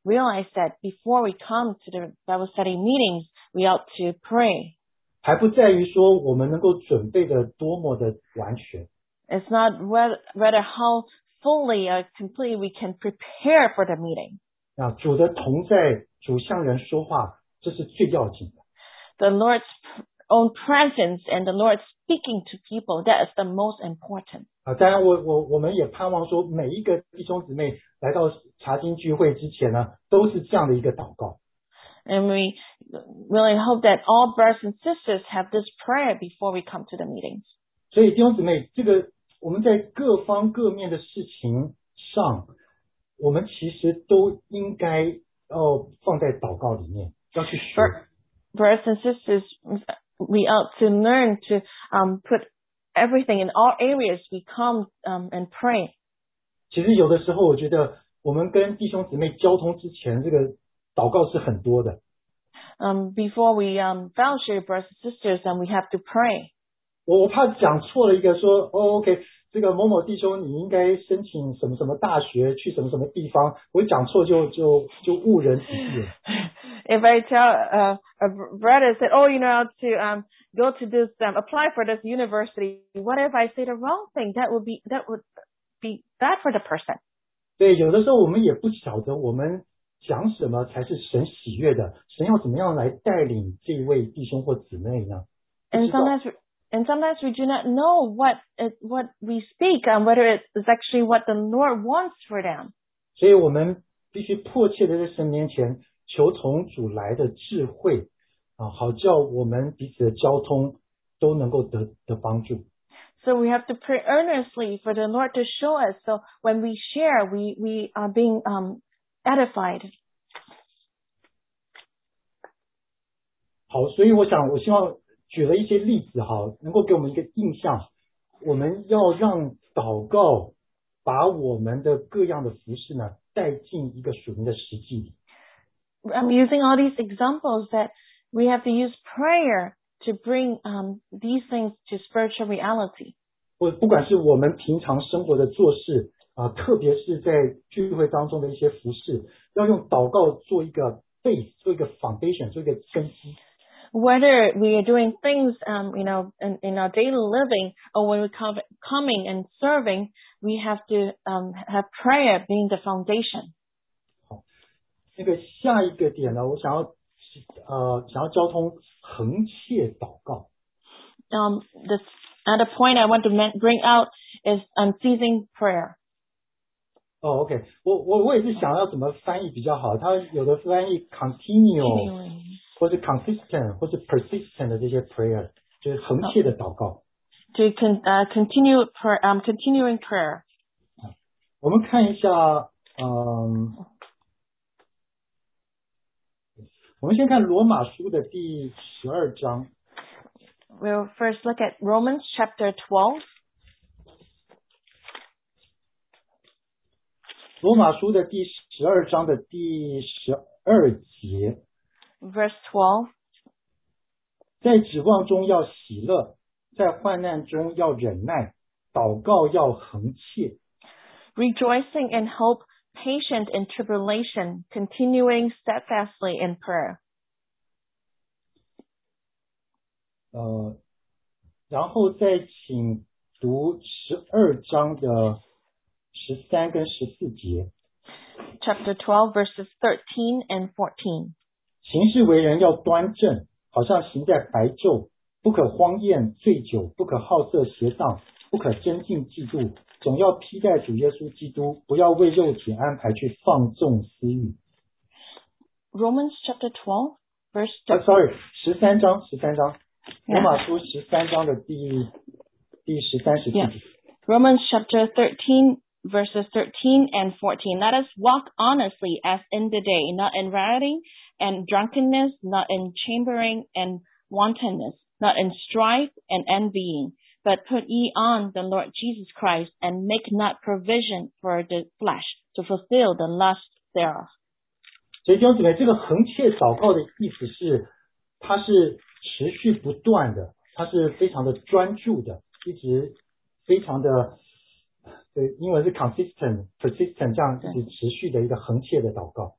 realize that before we come to the Bible study meetings, we ought to pray. 还不在于说我们能够准备的多么的完全。 It's not whether, rather how fully or completely we can prepare for the meeting. 啊，主的同在，主向人说话，这是最要紧的。 The Lord's own presence and the Lord speaking to people, that is the most important. 啊，当然我我我们也盼望说，每一个弟兄姊妹来到查经聚会之前呢，都是这样的一个祷告。 And we really hope that all brothers and sisters have this prayer before we come to the meetings. 所以弟兄姊妹，这个我们在各方各面的事情上，我们其实都应该要放在祷告里面，要去学。 Brothers and sisters, we ought to learn to um, put everything in all areas we come um, and pray. 其实有的时候，我觉得我们跟弟兄姊妹交通之前，这个祷告是很多的。 Um, before we um, fellowship, brothers and sisters, and we have to pray. 我我怕讲错了一个说，哦 ，OK， 这个某某弟兄你应该申请什么什么大学，去什么什么地方，我讲错就就就误人子弟了。 If I tell uh, a brother said, oh, you know, to um, go to this, um, apply for this university, what if I say the wrong thing? That would be that would be bad for the person. 对，有的时候我们也不晓得我们讲什么才是神喜悦的，神要怎么样来带领这位弟兄或姊妹呢？ And sometimes, and sometimes we do not know what what we speak and whether it is actually what the Lord wants for them. 所以我们必须迫切的在神面前求从主来的智慧啊，好叫我们彼此的交通都能够得得帮助。 So we have to pray earnestly for the Lord to show us. So when we share, we we are being um edified. 好，所以我想，我希望举了一些例子哈，能够给我们一个印象。我们要让祷告把我们的各样的服事呢带进一个属灵的实际里。 I'm using all these examples that we have to use prayer to bring um, these things to spiritual reality. 或不管是我们平常生活的做事啊，特别是在聚会当中的一些服事，要用祷告做一个 base， 做一个 foundation， 做一个根基。 Whether we are doing things, um, you know, in, in our daily living, or when we come coming and serving, we have to um, have prayer being the foundation. 好，那个下一个点呢，我想要呃想要交通恒切祷告。 Um, the other point I want to bring out is unceasing prayer. 哦 ，OK， 我我我也是想要怎么翻译比较好，它有的翻译 continue。或是 consistent 或是 persistent 的这些 prayer， 就是恒切的祷告。 To con, uh, continue prayer, um, continuing prayer. 我们看一下，嗯，我们先看罗马书的第十二章。 We'll first look at Romans chapter twelve. 罗马书的第十二章的第十二节。 Verse twelve. 在指望中要喜乐，在患难中要忍耐，祷告要恒切。 Rejoicing in hope, patient in tribulation, continuing steadfastly in prayer. 呃，然后再请读十二章的十三跟十四节。 Chapter twelve, verses thirteen and fourteen. 行事为人要端正，好像行在白昼，不可荒宴醉酒，不可好色邪荡，不可争竞嫉妒，总要披戴主耶稣基督，不要为肉体安排去放纵私欲。 Romans chapter twelve, verse. Uh, sorry, 十三章，十三章，罗马书十三章的第第十三、十四节。 Yeah. Romans chapter thirteen, verses thirteen and fourteen. Let us walk honestly as in the day, not in rioting and drunkenness, not in chambering and wantonness, not in strife and envying, but put ye on the Lord Jesus Christ, and make not provision for the flesh to fulfill the lust thereof. 所以弟兄姊妹，这个恒切祷告的意思是，它是持续不断的，它是非常的专注的，一直非常的，对，英文是 consistent、persistent 这样一直持续的一个恒切的祷告。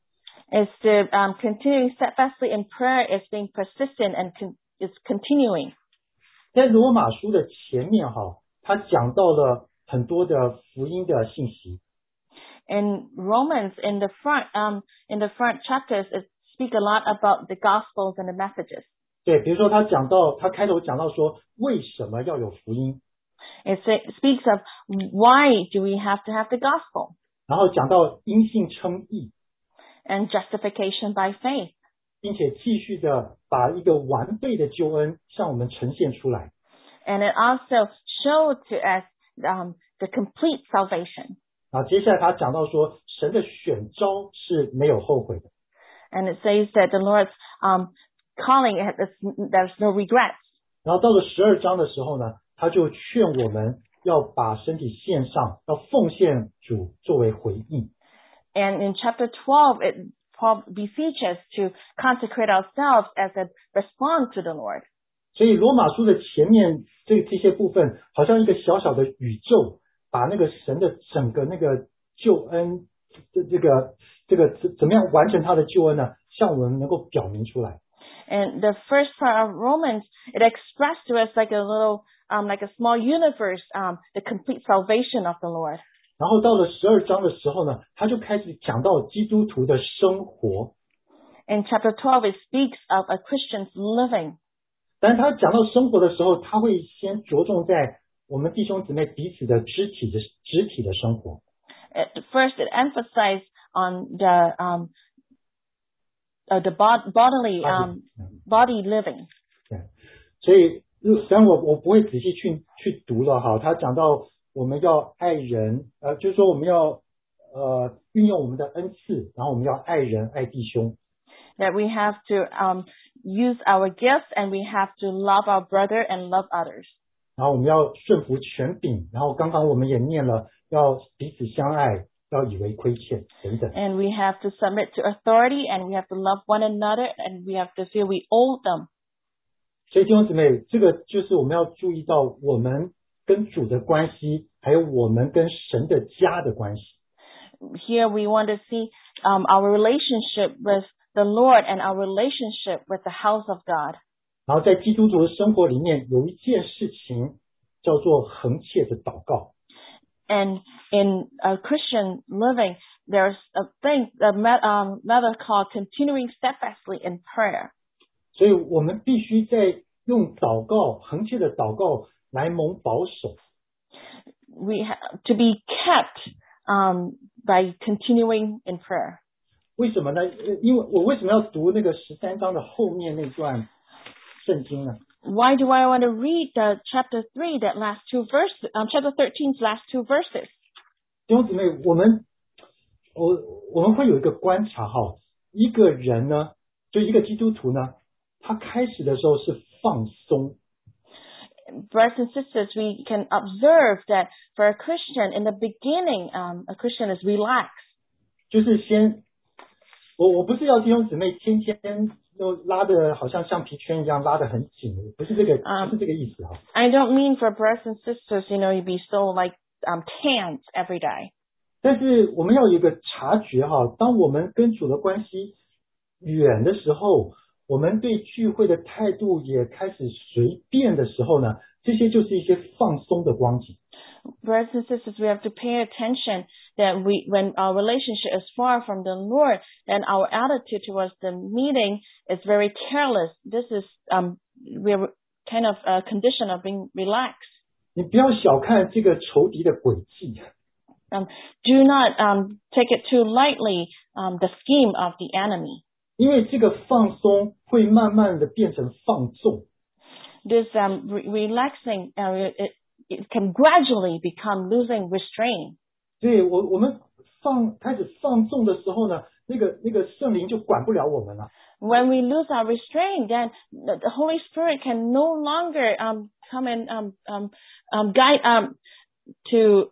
Is to um, continuing steadfastly in prayer is being persistent and con- is continuing. 在罗马书的前面哈，他讲到了很多的福音的信息。 In Romans, in the front, um, in the front chapters, it speak a lot about the gospels and the messages. 对，比如说他讲到，他开头讲到说，为什么要有福音？ It speaks of why do we have to have the gospel? 然后讲到因信称义。 And justification by faith. 并且继续的把一个完备的救恩向我们呈现出来。 And it also showed to us um, the complete salvation. 啊，接下来他讲到说，神的选召是没有后悔的。 And it says that the Lord's um, calling, there's no regrets. 然后到了十二章的时候呢，他就劝我们要把身体献上，要奉献主作为回应。 And in chapter twelve, it Paul beseeches to consecrate ourselves as a response to the Lord. 所以罗马书的前面这这些部分，好像一个小小的宇宙，把那个神的整个那个救恩，这这个这个怎么样完成他的救恩呢？向我们能够表明出来。 And the first part of Romans, it expressed to us like a little, um, like a small universe, um, the complete salvation of the Lord. 然后到了十二章的时候呢，他就开始讲到基督徒的生活。 In chapter twelve, it speaks of a Christian's living. 但是他讲到生活的时候，他会先着重在我们弟兄姊妹彼此的肢体的肢体的生活。 At first, it emphasized on the um, uh, the bod- bodily um, body living. 对，所以虽然我我不会仔细去去读了哈，他讲到我们要爱人，呃，就是说我们要呃运用我们的恩赐，然后我们要爱人爱弟兄。 That we have to um, use our gifts and we have to love our brother and love others. 然后我们要顺服权柄，然后刚刚我们也念了，要彼此相爱，要以为亏欠等等。 And we have to submit to authority and we have to love one another and we have to feel we owe them. 所以弟兄姊妹，这个就是我们要注意到我们跟主的关系，还有我们跟神的家的关系。 Here we want to see um, our relationship with the Lord and our relationship with the house of God. 然后在基督徒的生活里面，有一件事情叫做恒切的祷告。 And in a Christian living, there's a thing, a um, method called continuing steadfastly in prayer. 所以我们必须在用祷告，恒切的祷告来蒙保守。 We have to be kept um, by continuing in prayer. 为什么呢？因为我为什么要读那个十三章的后面那段圣经呢？ Why do I want to read the chapter three, that last two verses, um, chapter thirteen's last two verses? 弟兄姊妹，我们我我们会有一个观察哈，一个人呢，就一个基督徒呢，他开始的时候是放松。 Brothers and sisters, we can observe that for a Christian, in the beginning, um, a Christian is relaxed. 就是先，我我不是要弟兄姊妹天天都拉的好像橡皮圈一样拉得很紧，不是这个， Um, 不是这个意思哈。 I don't mean for brothers and sisters, you know, you be so like um, tense every day. 但是我们要有一个察觉哈，当我们跟主的关系远的时候，我们对聚会的态度也开始随便的时候呢，这些就是一些放松的光景。 Brothers and sisters, we have to pay attention that we, when our relationship is far from the Lord, then our attitude towards the meeting is very careless. This is um, we're kind of a condition of being relaxed. 你不要小看这个仇敌的诡计。 Um, do not um, take it too lightly, um, the scheme of the enemy. 因为这个放松会慢慢的变成放纵。 This um, re- relaxing, uh, it, it can gradually become losing restraint. 所以我我们放开始放纵的时候呢，那个那个圣灵就管不了我们了。 When we lose our restraint, then the, the Holy Spirit can no longer um, come and um, um, um, guide um, to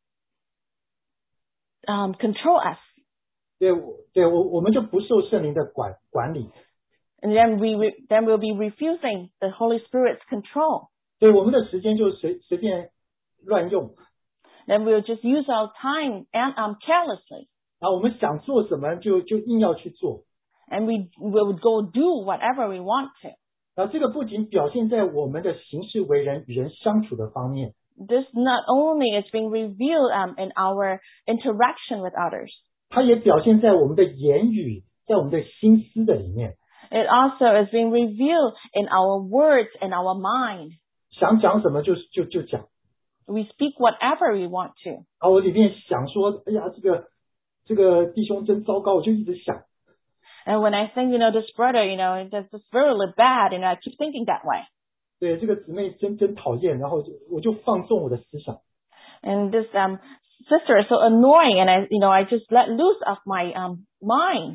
um, control us. 对，对我我们就不受圣灵的管管理。 And then we re- then we'll be refusing the Holy Spirit's control. 所以我们的时间就随随便乱用。 Then we'll just use our time and um, carelessly. 然后我们想做什么就就硬要去做。 And we, we would go do whatever we want to. 然后这个不仅表现在我们的行事为人与人相处的方面。 This not only is being revealed um, in our interaction with others. 它也表现在我们的言语，在我们的心思的里面。 It also is being revealed in our words and our mind. 想讲什么就就就讲。 We speak whatever we want to. 啊，我里面想说，哎呀，这个这个弟兄真糟糕，我就一直想。 And when I think, you know, this brother, you know, that's just really bad, and I keep thinking that way. 对，这个姊妹真真讨厌，然后就我就放纵我的思想。 And this um sister is so annoying, and I, you know, I just let loose of my um mind.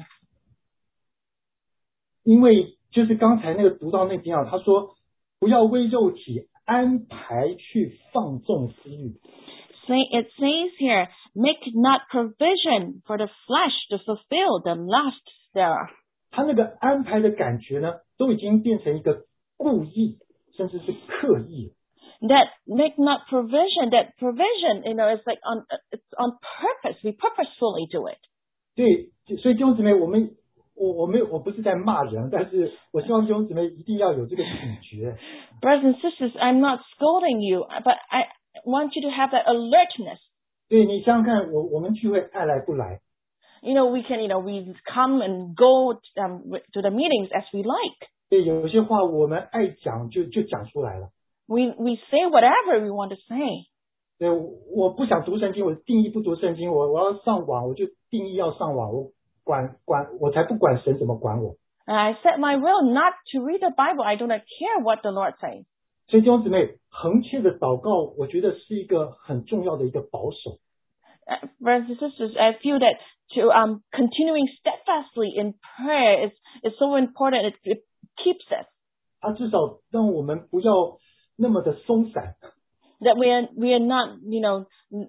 因为就是刚才那个读到那边啊，他说不要为肉体安排去放纵私欲。 Say it says here, make not provision for the flesh to fulfill the lusts thereof. 他那个安排的感觉呢，都已经变成一个故意，甚至是刻意。 That make not provision, that provision, you know, it's like on, it's on purpose. We purposefully do it. 对，所以弟兄姊妹，我们我我没有我不是在骂人，但是我希望弟兄姊妹一定要有这个警觉。 Brothers and sisters, I'm not scolding you, but I want you to have that alertness. 对，你想想看，我我们聚会爱来不来？ You know, we can, you know, we come and go um, to the meetings as we like. 对，有些话我们爱讲就就讲出来了。 We we say whatever we want to say. 对，我不想读圣经，我定义不读圣经，我我要上网，我就定义要上网，我管管我才不管神怎么管我。 And I set my will not to read the Bible. I do not care what the Lord says. 所以弟兄姊妹，恒切的祷告，我觉得是一个很重要的一个保守。 Uh, brothers and sisters, I feel that to um continuing steadfastly in prayer is is so important. It, it keeps us. 它至少让我们不要那么的松散。 That we are we are not, you know,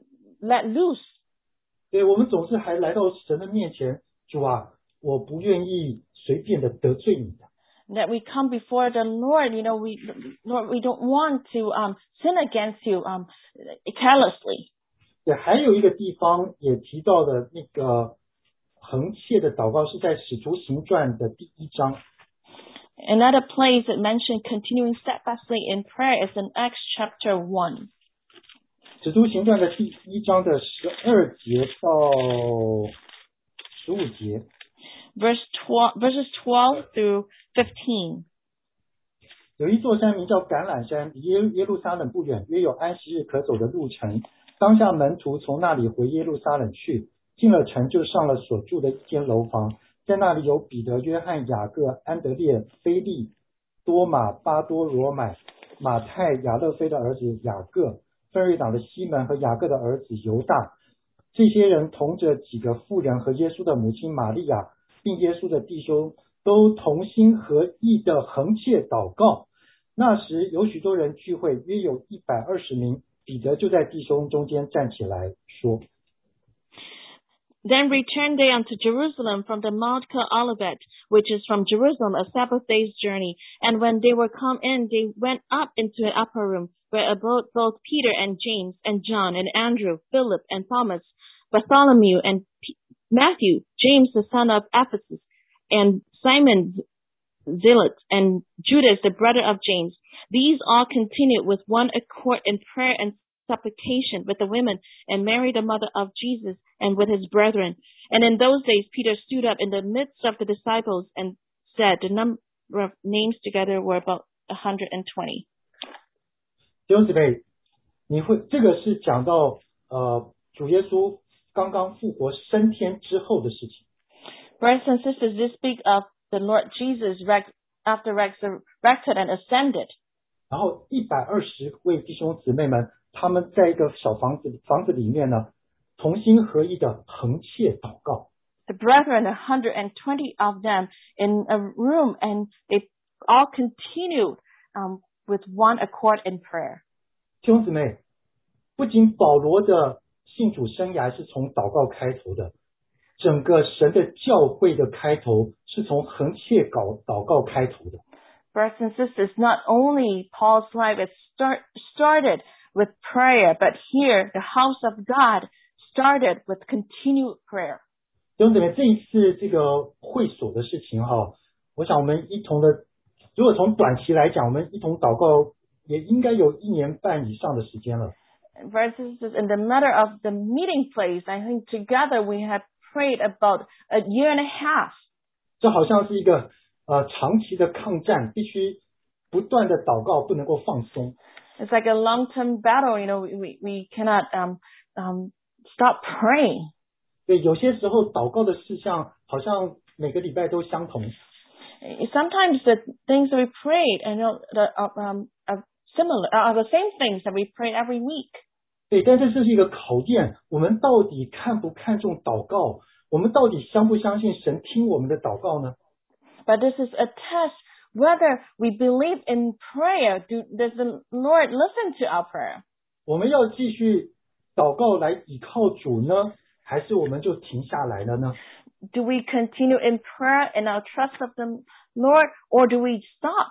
let loose. 对，我们总是还来到神的面前，主啊，我不愿意随便的得罪你的。 That we come before the Lord, you know, we Lord, we don't want to um sin against you um carelessly. 对，还有一个地方也提到的那个恒切的祷告是在使徒行传的第一章。 Another place that mentioned continuing steadfastly in prayer is in Acts chapter one. 使徒行传的第一章的十二节到十五节。 Verse twelve, verses twelve through fifteen. 有一座山名叫橄榄山，离耶耶路撒冷不远，约有安息日可走的路程。当下门徒从那里回耶路撒冷去，进了城就上了所住的一间楼房，在那里有彼得、约翰、雅各、安德烈、腓利、多马、巴多罗买、马太、亚勒菲的儿子雅各、奋锐党的西门和雅各的儿子犹大。这些人同着几个妇人和耶稣的母亲玛利亚，并耶稣的弟兄，都同心合意的恒切祷告。那时有许多人聚会，约有一百二十名。彼得就在弟兄中间站起来说 Then returned they unto Jerusalem from the Mount Olivet, which is from Jerusalem a Sabbath day's journey. And when they were come in, they went up into an upper room, where abode both Peter and James and John and Andrew, Philip and Thomas, Bartholomew and P- Matthew, James the son of Alphaeus, and Simon Zealot, and Judas the brother of James. These all continued with one accord in prayer and supplication with the women, and Mary the mother of Jesus, and with his brethren. And in those days Peter stood up in the midst of the disciples and said, the number of names together were about a hundred and twenty. 弟兄姊妹，你会这个是讲到呃主耶稣刚刚复活升天之后的事情。 Brothers and sisters, this speak of the Lord Jesus after resurrected and ascended. 然后一百二十位弟兄姊妹们，他们在一个小房子房子里面呢，同心合意的恒切祷告。 The brethren, a hundred and twenty of them in a room, and they all continued um, with one accord in prayer. 弟兄姊妹，不仅保罗的信主生涯是从祷告开头的，整个神的教会的开头是从恒切祷祷告开头的。 Brothers and sisters, not only Paul's life it start, started with prayer, but here the house of God started with continued prayer. 弟兄姊妹，这一次这个会所的事情哈，我想我们一同的，如果从短期来讲，我们一同祷告也应该有一年半以上的时间了。 Versus in the matter of the meeting place, I think together we have prayed about a year and a half. 这好像是一个呃长期的抗战，必须不断的祷告，不能够放松。 It's like a long-term battle, you know, we, we cannot um, um, stop praying. 对，有些时候祷告的事项好像每个礼拜都相同。 Sometimes the things that we prayed and you know, the, uh, um, are similar, are the same things that we pray every week. 对，但是这是一个考验，我们到底看不看重祷告？我们到底相不相信神听我们的祷告呢？ But this is a test whether we believe in prayer. Do, does the Lord listen to our prayer? 我们要继续祷告来倚靠主呢，还是我们就停下来了呢？ Do we continue in prayer and our trust of the Lord, or do we stop?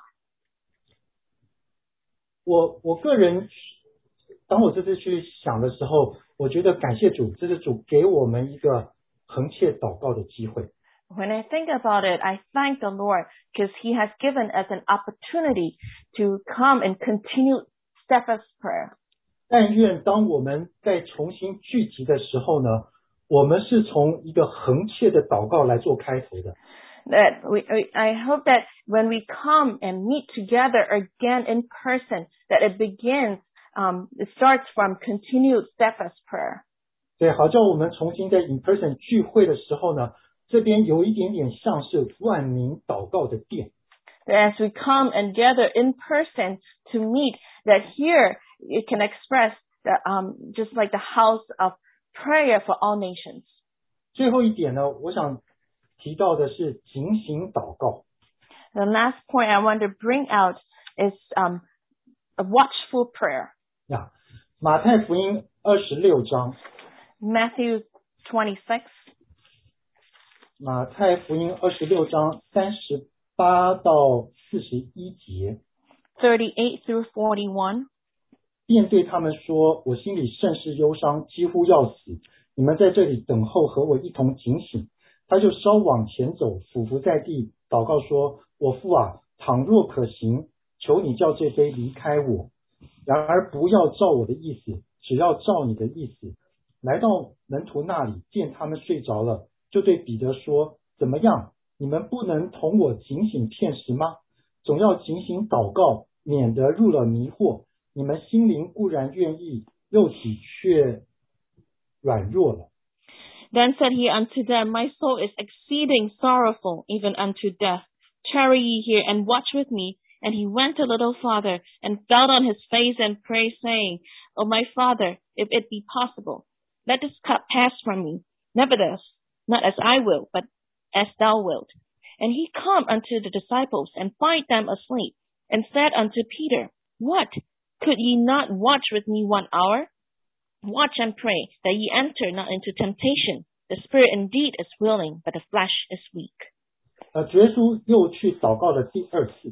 我我个人，当我这次去想的时候，我觉得感谢主，这是主给我们一个恒切祷告的机会。 When I think about it, I thank the Lord because He has given us an opportunity to come and continue steadfast prayer. 但愿当我们再重新聚集的时候呢，我们是从一个恒切的祷告来做开头的。 That we, I hope that when we come and meet together again in person, that it begins, um, it starts from continued steadfast prayer. 对，好像我们重新在 in person 聚会的时候呢，这边有一点点像是万民祷告的殿。 As we come and gather in person to meet, that here it can express that, um, just like the house of prayer for all nations. 最后一点呢，我想提到的是警醒祷告。 The last point I want to bring out is um, a watchful prayer. 呀，马太福音二十六章。 Matthew twenty-six. 马太福音二十六章三十八到四十一节。 thirty-eight through forty-one. 便对他们说，我心里甚是忧伤，几乎要死。你们在这里等候，和我一同警醒。他就稍往前走，俯伏在地，祷告说，我父啊，倘若可行，求你叫这杯离开我。然而不要照我的意思，只要照你的意思。来到门徒那里，见他们睡着了，就对彼得说，怎么样？你们不能同我警醒片时吗？总要警醒祷告，免得入了迷惑。你们心灵固然愿意，肉体却软弱了。 Then said he unto them, My soul is exceeding sorrowful, even unto death. Tarry ye here, and watch with me. And he went a little farther, and fell on his face and prayed, saying, O my Father, if it be possible, let this cup pass from me. Nevertheless, not as I will, but as thou wilt. And he come unto the disciples, and find them asleep, and said unto Peter, What? Could ye not watch with me one hour? Watch and pray, that ye enter not into temptation. The spirit indeed is willing, but the flesh is weak. 呃，主耶稣又去祷告了第二次。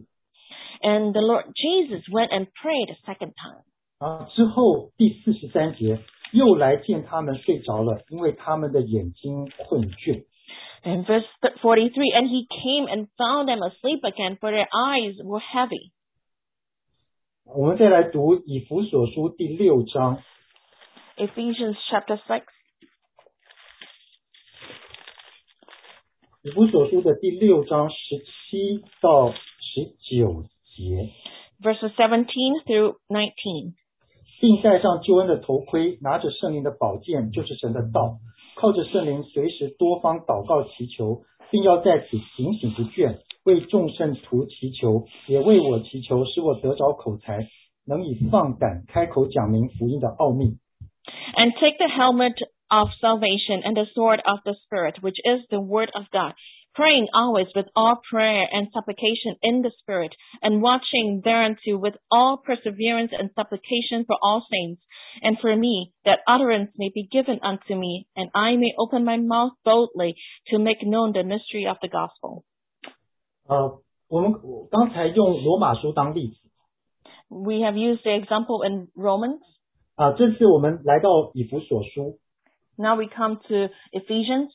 And the Lord Jesus went and prayed a second time. 啊，之后第四十三节，又来见他们睡着了，因为他们的眼睛困倦。 And verse forty-three, and he came and found them asleep again, for their eyes were heavy. 我们再来读以弗所书第六章。 Ephesians chapter six. 以弗所书的第六章十七到十九节。 Verses seventeen through nineteen. 并戴上救恩的头盔，拿着圣灵的宝剑，就是神的道，靠着圣灵随时多方祷告祈求，并要在此警醒不倦，为众圣徒祈求，也为我祈求，使我得着口才，能以放胆开口讲明福音的奥秘。 And take the helmet of salvation and the sword of the Spirit, which is the word of God, praying always with all prayer and supplication in the Spirit, and watching thereunto with all perseverance and supplication for all saints, and for me, that utterance may be given unto me, and I may open my mouth boldly to make known the mystery of the gospel. 呃，我们刚才用罗马书当例子。 We have used the example in Romans. 啊，这次我们来到以弗所书。 Now we come to Ephesians.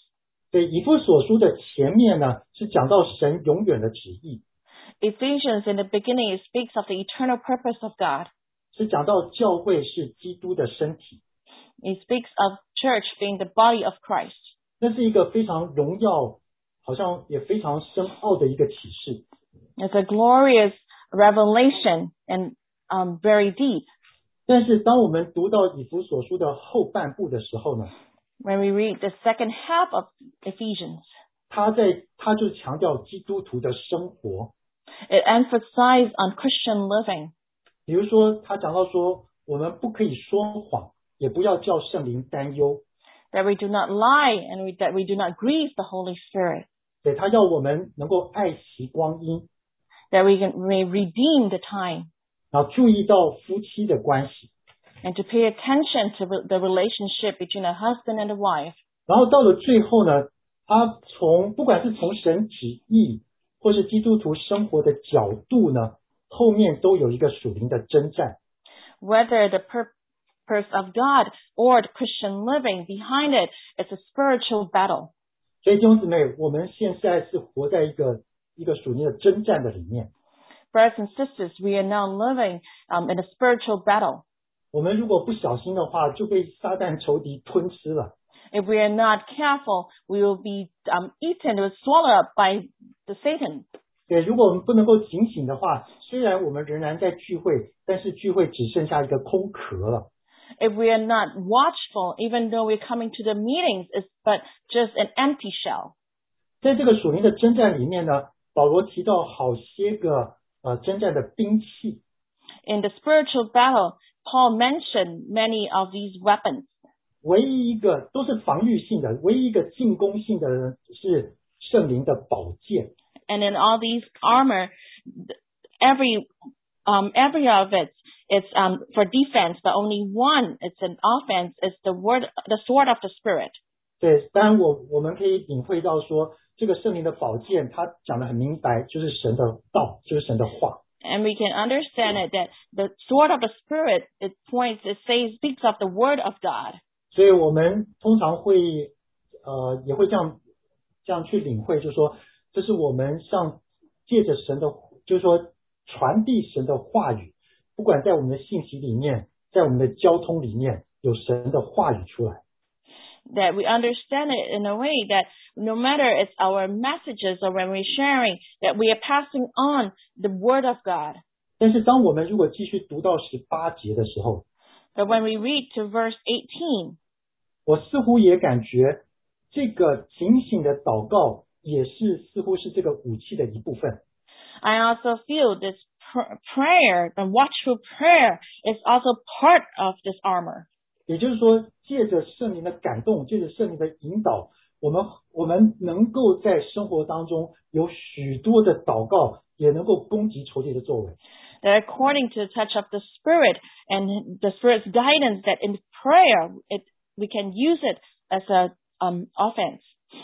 对，以弗所书的前面呢，是讲到神永远的旨意， Ephesians in the beginning it speaks of the eternal purpose of God. 是讲到教会是基督的身体， It speaks of church being the body of Christ. 那是一个非常荣耀，好像也非常深奥的一个启示。 It's a glorious revelation and um, very deep. 但是当我们读到以弗所书的后半部的时候呢， When we read the second half of Ephesians, 他在他就强调基督徒的生活， it emphasizes on Christian living. 比如说他讲到说，我们不可以说谎，也不要叫圣灵担忧， That we do not lie and we, that we do not grieve the Holy Spirit. 对，他要我们能够爱惜光阴， That we can, may redeem the time. 然后注意到夫妻的关系， And to pay attention to the relationship between a husband and a wife. 然后到了最后呢，他从不管是从神旨意或是基督徒生活的角度呢，后面都有一个属灵的征战。 Whether the purpose of God or the Christian living, behind it, it's a spiritual battle. 所以弟兄姊妹，我们现在是活在一个一个属灵的征战的里面。 Brothers and sisters, we are now living um, in a spiritual battle. 我们如果不小心的话，就被撒旦仇敌吞吃了。 If we are not careful, we will be um, eaten or swallowed up by the Satan. 对，如果我们不能够警醒的话，虽然我们仍然在聚会，但是聚会只剩下一个空壳了。 If we are not watchful, even though we're coming to the meetings, it's but just an empty shell. 在这个属灵的征战里面呢，保罗提到好些个呃征战的兵器。 In the spiritual battle, Paul mentioned many of these weapons. 唯一一个都是防御性的，唯一一个进攻性的是圣灵的宝剑。 And in all these armor, every um, every of it, it's um, for defense, but only one, it's an offense, it's the word, the sword of the Spirit. 对，当然我我们可以领会到说，这个圣灵的宝剑，它讲得很明白，就是神的道，就是神的话。 And we can understand it that the sword of the Spirit, it points, it says, speaks of the word of God. 所以我们通常会呃也会这样这样去领会，就是说，这是我们像借着神的，就是说传递神的话语，不管在我们的信息里面，在我们的交通里面，有神的话语出来。 That we understand it in a way that no matter it's our messages or when we're sharing, that we are passing on the word of God. 但是当我们如果继续读到十八节的时候， But when we read to verse eighteen, 我似乎也感觉这个警醒的祷告也是似乎是这个武器的一部分。 I also feel this pr- prayer, the watchful prayer, is also part of this armor. 也就是说，借着圣灵的感动，借着圣灵的引导，我们我们能够在生活当中有许多的祷告，也能够攻击仇敌的作为。 That according to the touch of the Spirit and the Spirit's guidance, that in prayer, it, we can use it as a um, offense.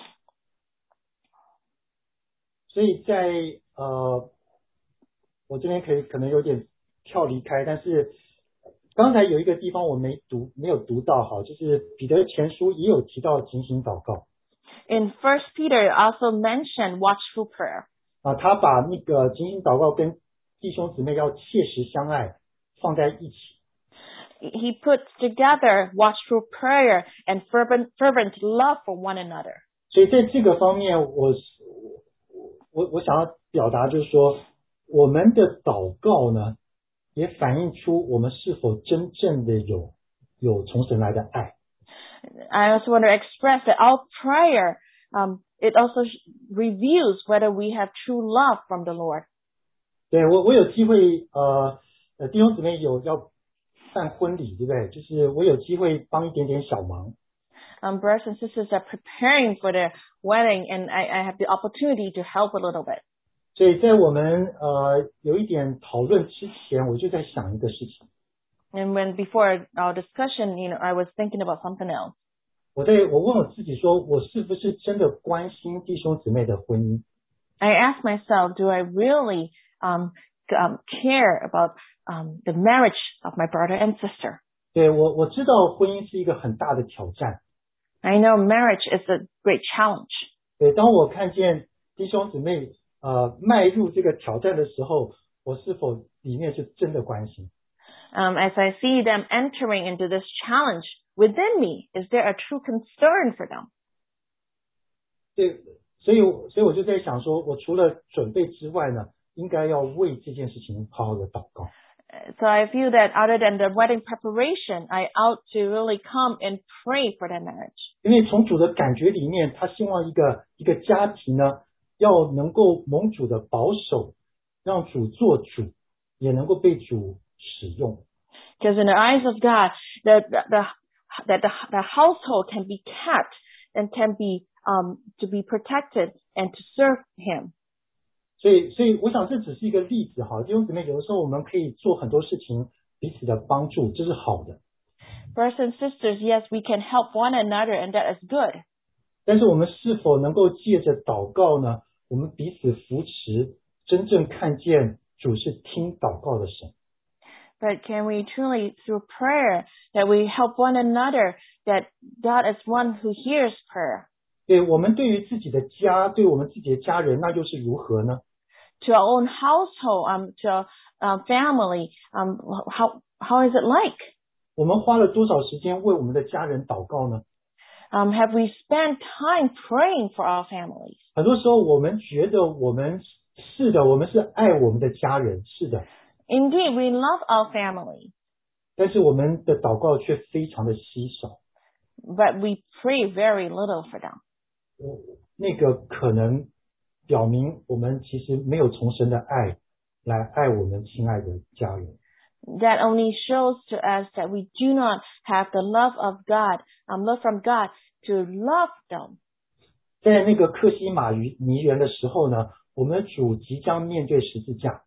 所以在呃，我这边可以可能有点跳离开，但是刚才有一个地方我没读，没有读到，哈，就是彼得前书也有提到警醒祷告。 In First Peter, it also mentioned watchful prayer. 啊，他把那个警醒祷告跟弟兄姊妹要切实相爱放在一起。 He puts together watchful prayer and fervent, fervent love for one another. 所以在这个方面，我我我想要表达就是说，我们的祷告呢，也反映出我们是否真正的有有从神来的爱。 I also want to express that our prayer, um, it also reveals whether we have true love from the Lord. 对，我我有机会呃呃弟兄姊妹有要办婚礼，对不对？就是我有机会帮一点点小忙。 Um, brothers and sisters are preparing for their wedding, and I, I have the opportunity to help a little bit. 所以在我们呃有一点讨论之前，我就在想一个事情。 And when before our discussion, you know, I was thinking about something else. 我在我问我自己说，我是不是真的关心弟兄姊妹的婚姻？ I asked myself, do I really um, um, care about um, the marriage of my brother and sister? 对，我我知道婚姻是一个很大的挑战。 I know marriage is a great challenge. 对，当我看见弟兄姊妹呃迈入这个挑战的时候，我是否里面是真的关心？ Um, as I see them entering into this challenge within me, is there a true concern for them? 对，所以所以我就在想说，我除了准备之外呢，应该要为这件事情好好的祷告。 So I feel that other than the wedding preparation, I ought to really come and pray for that marriage. 因为从主的感觉里面，他希望一个一个家庭呢，要能够蒙主的保守，让主做主，也能够被主使用。 Because in the eyes of God, the, the, the, that the, the household can be kept and can be um, to be protected and to serve Him. 所以，所以我想这只是一个例子哈，弟兄姊妹，有的时候我们可以做很多事情，彼此的帮助，这是好的。 Brothers and sisters, yes, we can help one another, and that is good. 但是我们是否能够借着祷告呢？我们彼此扶持，真正看见主是听祷告的神。 But can we truly, through prayer, that we help one another, that God is one who hears prayer? 对，我们对于自己的家，对我们自己的家人，那又是如何呢？ To our own household, um, to um, family, um, how how is it like? 我们花了多少时间为我们的家人祷告呢？ Um, have we spent time praying for our families? 很多时候我们觉得我们是的，我们是爱我们的家人，是的。 Indeed, we love our family. 但是我们的祷告却非常的稀少。 But we pray very little for them. 那个可能表明我们其实没有从神的爱来爱我们亲爱的家人。 That only shows to us that we do not have the love of God, um, love from God to love them. 在那个客西马尼园的时候呢，我们的主即将面对十字架。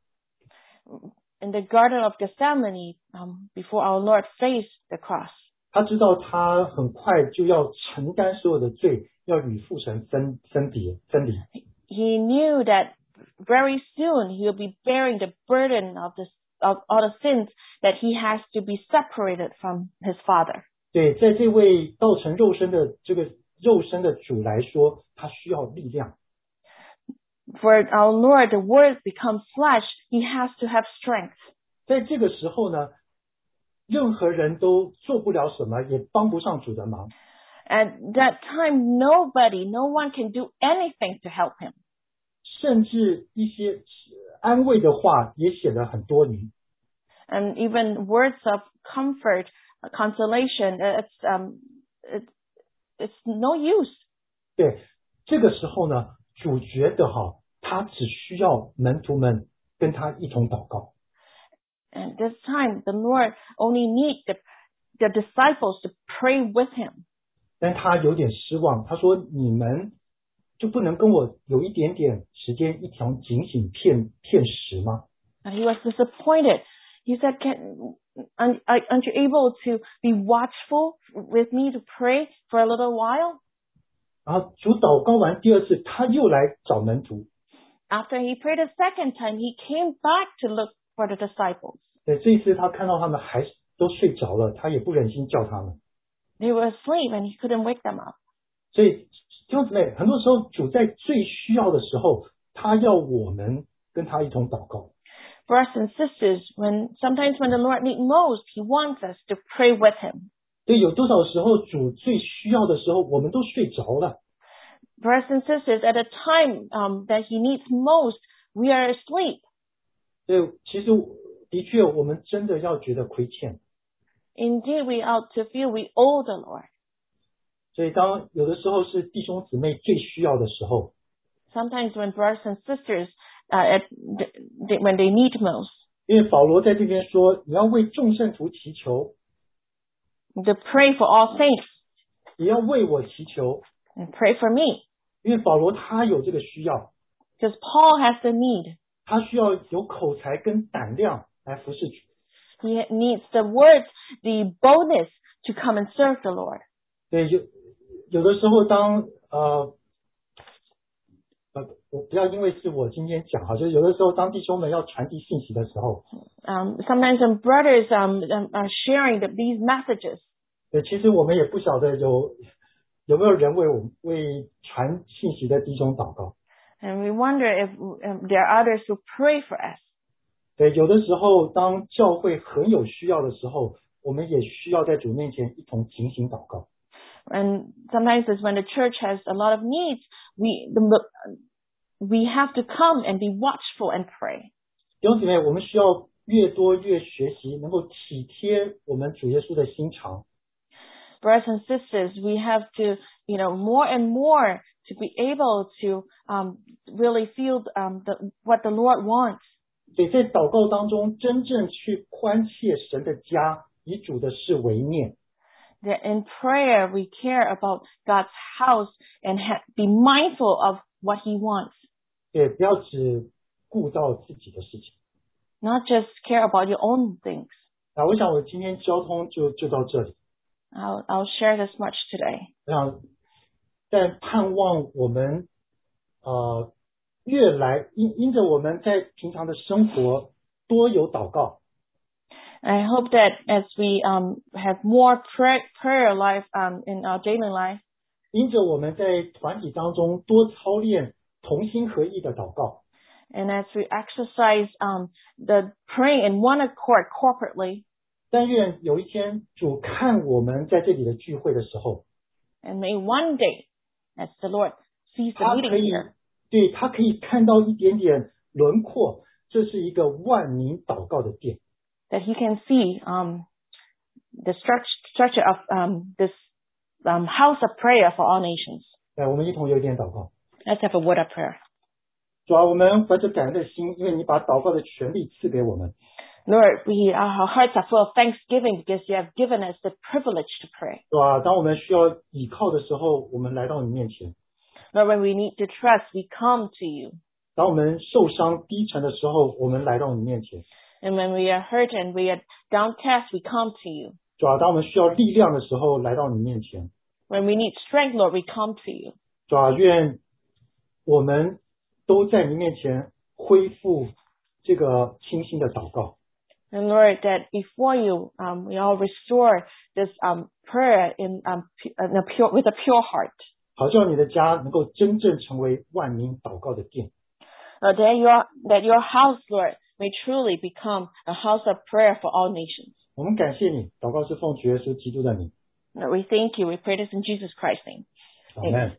In the Garden of Gethsemane, um, before our Lord faced the cross. 他知道他很快就要承担所有的罪，要与父神分分别分离。 He knew that very soon he will be bearing the burden of the of all the sins that he has to be separated from his Father. 对，在这位道成肉身的这个肉身的主来说，他需要力量。 For our Lord, the Word becomes flesh. He has to have strength. 在这个时候呢，任何人都做不了什么，也帮不上主的忙。 At that time, nobody, no one can do anything to help him. 甚至一些安慰的话也显得很多余。 And even words of comfort, consolation, it's um, it, it's no use. 对，这个时候呢，主觉得哈，他只需要门徒们跟他一同祷告。 And this time, the Lord only needs the, the disciples to pray with him. 但他有点失望，他说：“你们就不能跟我有一点点时间，一条警醒片片时吗？” And he was disappointed. He said, Can, aren't, aren't you able to be watchful with me to pray for a little while? 然后主祷告完第二次，他又来找门徒。 After he prayed a second time, he came back to look for the disciples. 对，这一次他看到他们还都睡着了，他也不忍心叫他们。 They were asleep and he couldn't wake them up. 所以弟兄姊妹，很多时候主在最需要的时候，他要我们跟他一同祷告。 Brothers and sisters, when sometimes when the Lord needs most, he wants us to pray with him. 对，有多少时候主最需要的时候，我们都睡着了。 Brothers and sisters, at a time um, that he needs most, we are asleep. 对，其实的确，我们真的要觉得亏欠。 Indeed, we ought to feel we owe the Lord. 所以当有的时候是弟兄姊妹最需要的时候， Sometimes when brothers and sisters, uh, at, th- when they need most, 因为保罗在这边说，你要为众圣徒祈求， to pray for all saints 也要为我祈求， and pray for me. 因为保罗他有这个需要， Because Paul has the need. 他需要有口才跟胆量来服侍主。 He needs the words, the boldness to come and serve the Lord. 对，有有的时候当呃呃，我不要因为是我今天讲哈，就是有的时候当弟兄们要传递信息的时候， Um, sometimes when brothers um, um, are sharing the, these messages, 对，其实我们也不晓得有有没有人为我们为传信息的弟兄祷告？ And we wonder if um, there are others who pray for us. 对，有的时候当教会很有需要的时候，我们也需要在主面前一同警醒祷告。 And sometimes it's when the church has a lot of needs, we the, we have to come and be watchful and pray. 弟兄姊妹，我们需要越多越学习，能够体贴我们主耶稣的心肠。 Brothers and sisters, we have to, you know, more and more to be able to um, really feel um, the, what the Lord wants. 所以在祷告当中，真正去宽切神的家，以主的事为念。 That in prayer, we care about God's house and ha- be mindful of what He wants. 对，不要只顾到自己的事情。 Not just care about your own things. 啊，我想我今天交通就就到这里。 I'll, I'll share this much today. 我想在盼望我们呃越来因因着我们在平常的生活多有祷告， I hope that as we um, have more prayer, prayer life um, in our daily life, 因着我们在团体当中多操练同心合意的祷告， and as we exercise um, the praying in one accord corporately, 但愿有一天主看我们在这里的聚会的时候， and may one day, as the Lord sees the 他 meeting 可以 here, 对他可以看到一点点轮廓，这是一个万民祷告的殿。 that He can see um, the structure, structure of um, this um, house of prayer for all nations. 来，我们一同有一点祷告。 Let's have a word of prayer. 主啊，我们怀着感恩的心，因为你把祷告的权利赐给我们。 Lord, we, our hearts are full of thanksgiving because you have given us the privilege to pray. 主啊，当我们需要倚靠的时候，我们来到你面前； Lord, when we need to trust, we come to you. 当我们受伤低沉的时候，我们来到你面前； And when we are hurt and we are downcast, we come to you. 主啊，当我们需要力量的时候，来到你面前； When we need strength, Lord, we come to you. 主啊，愿我们都在你面前恢复这个清新的祷告。 And Lord, that before you, um, we all restore this um, prayer in, um, pu- in a pure, with a pure heart. 好叫你的家能够真正成为万民祷告的殿。 Uh, that your that your house, Lord, may truly become a house of prayer for all nations. 我们感谢你，祷告是奉主耶稣基督的名。 Lord, we thank you. We pray this in Jesus Christ's name. 阿门。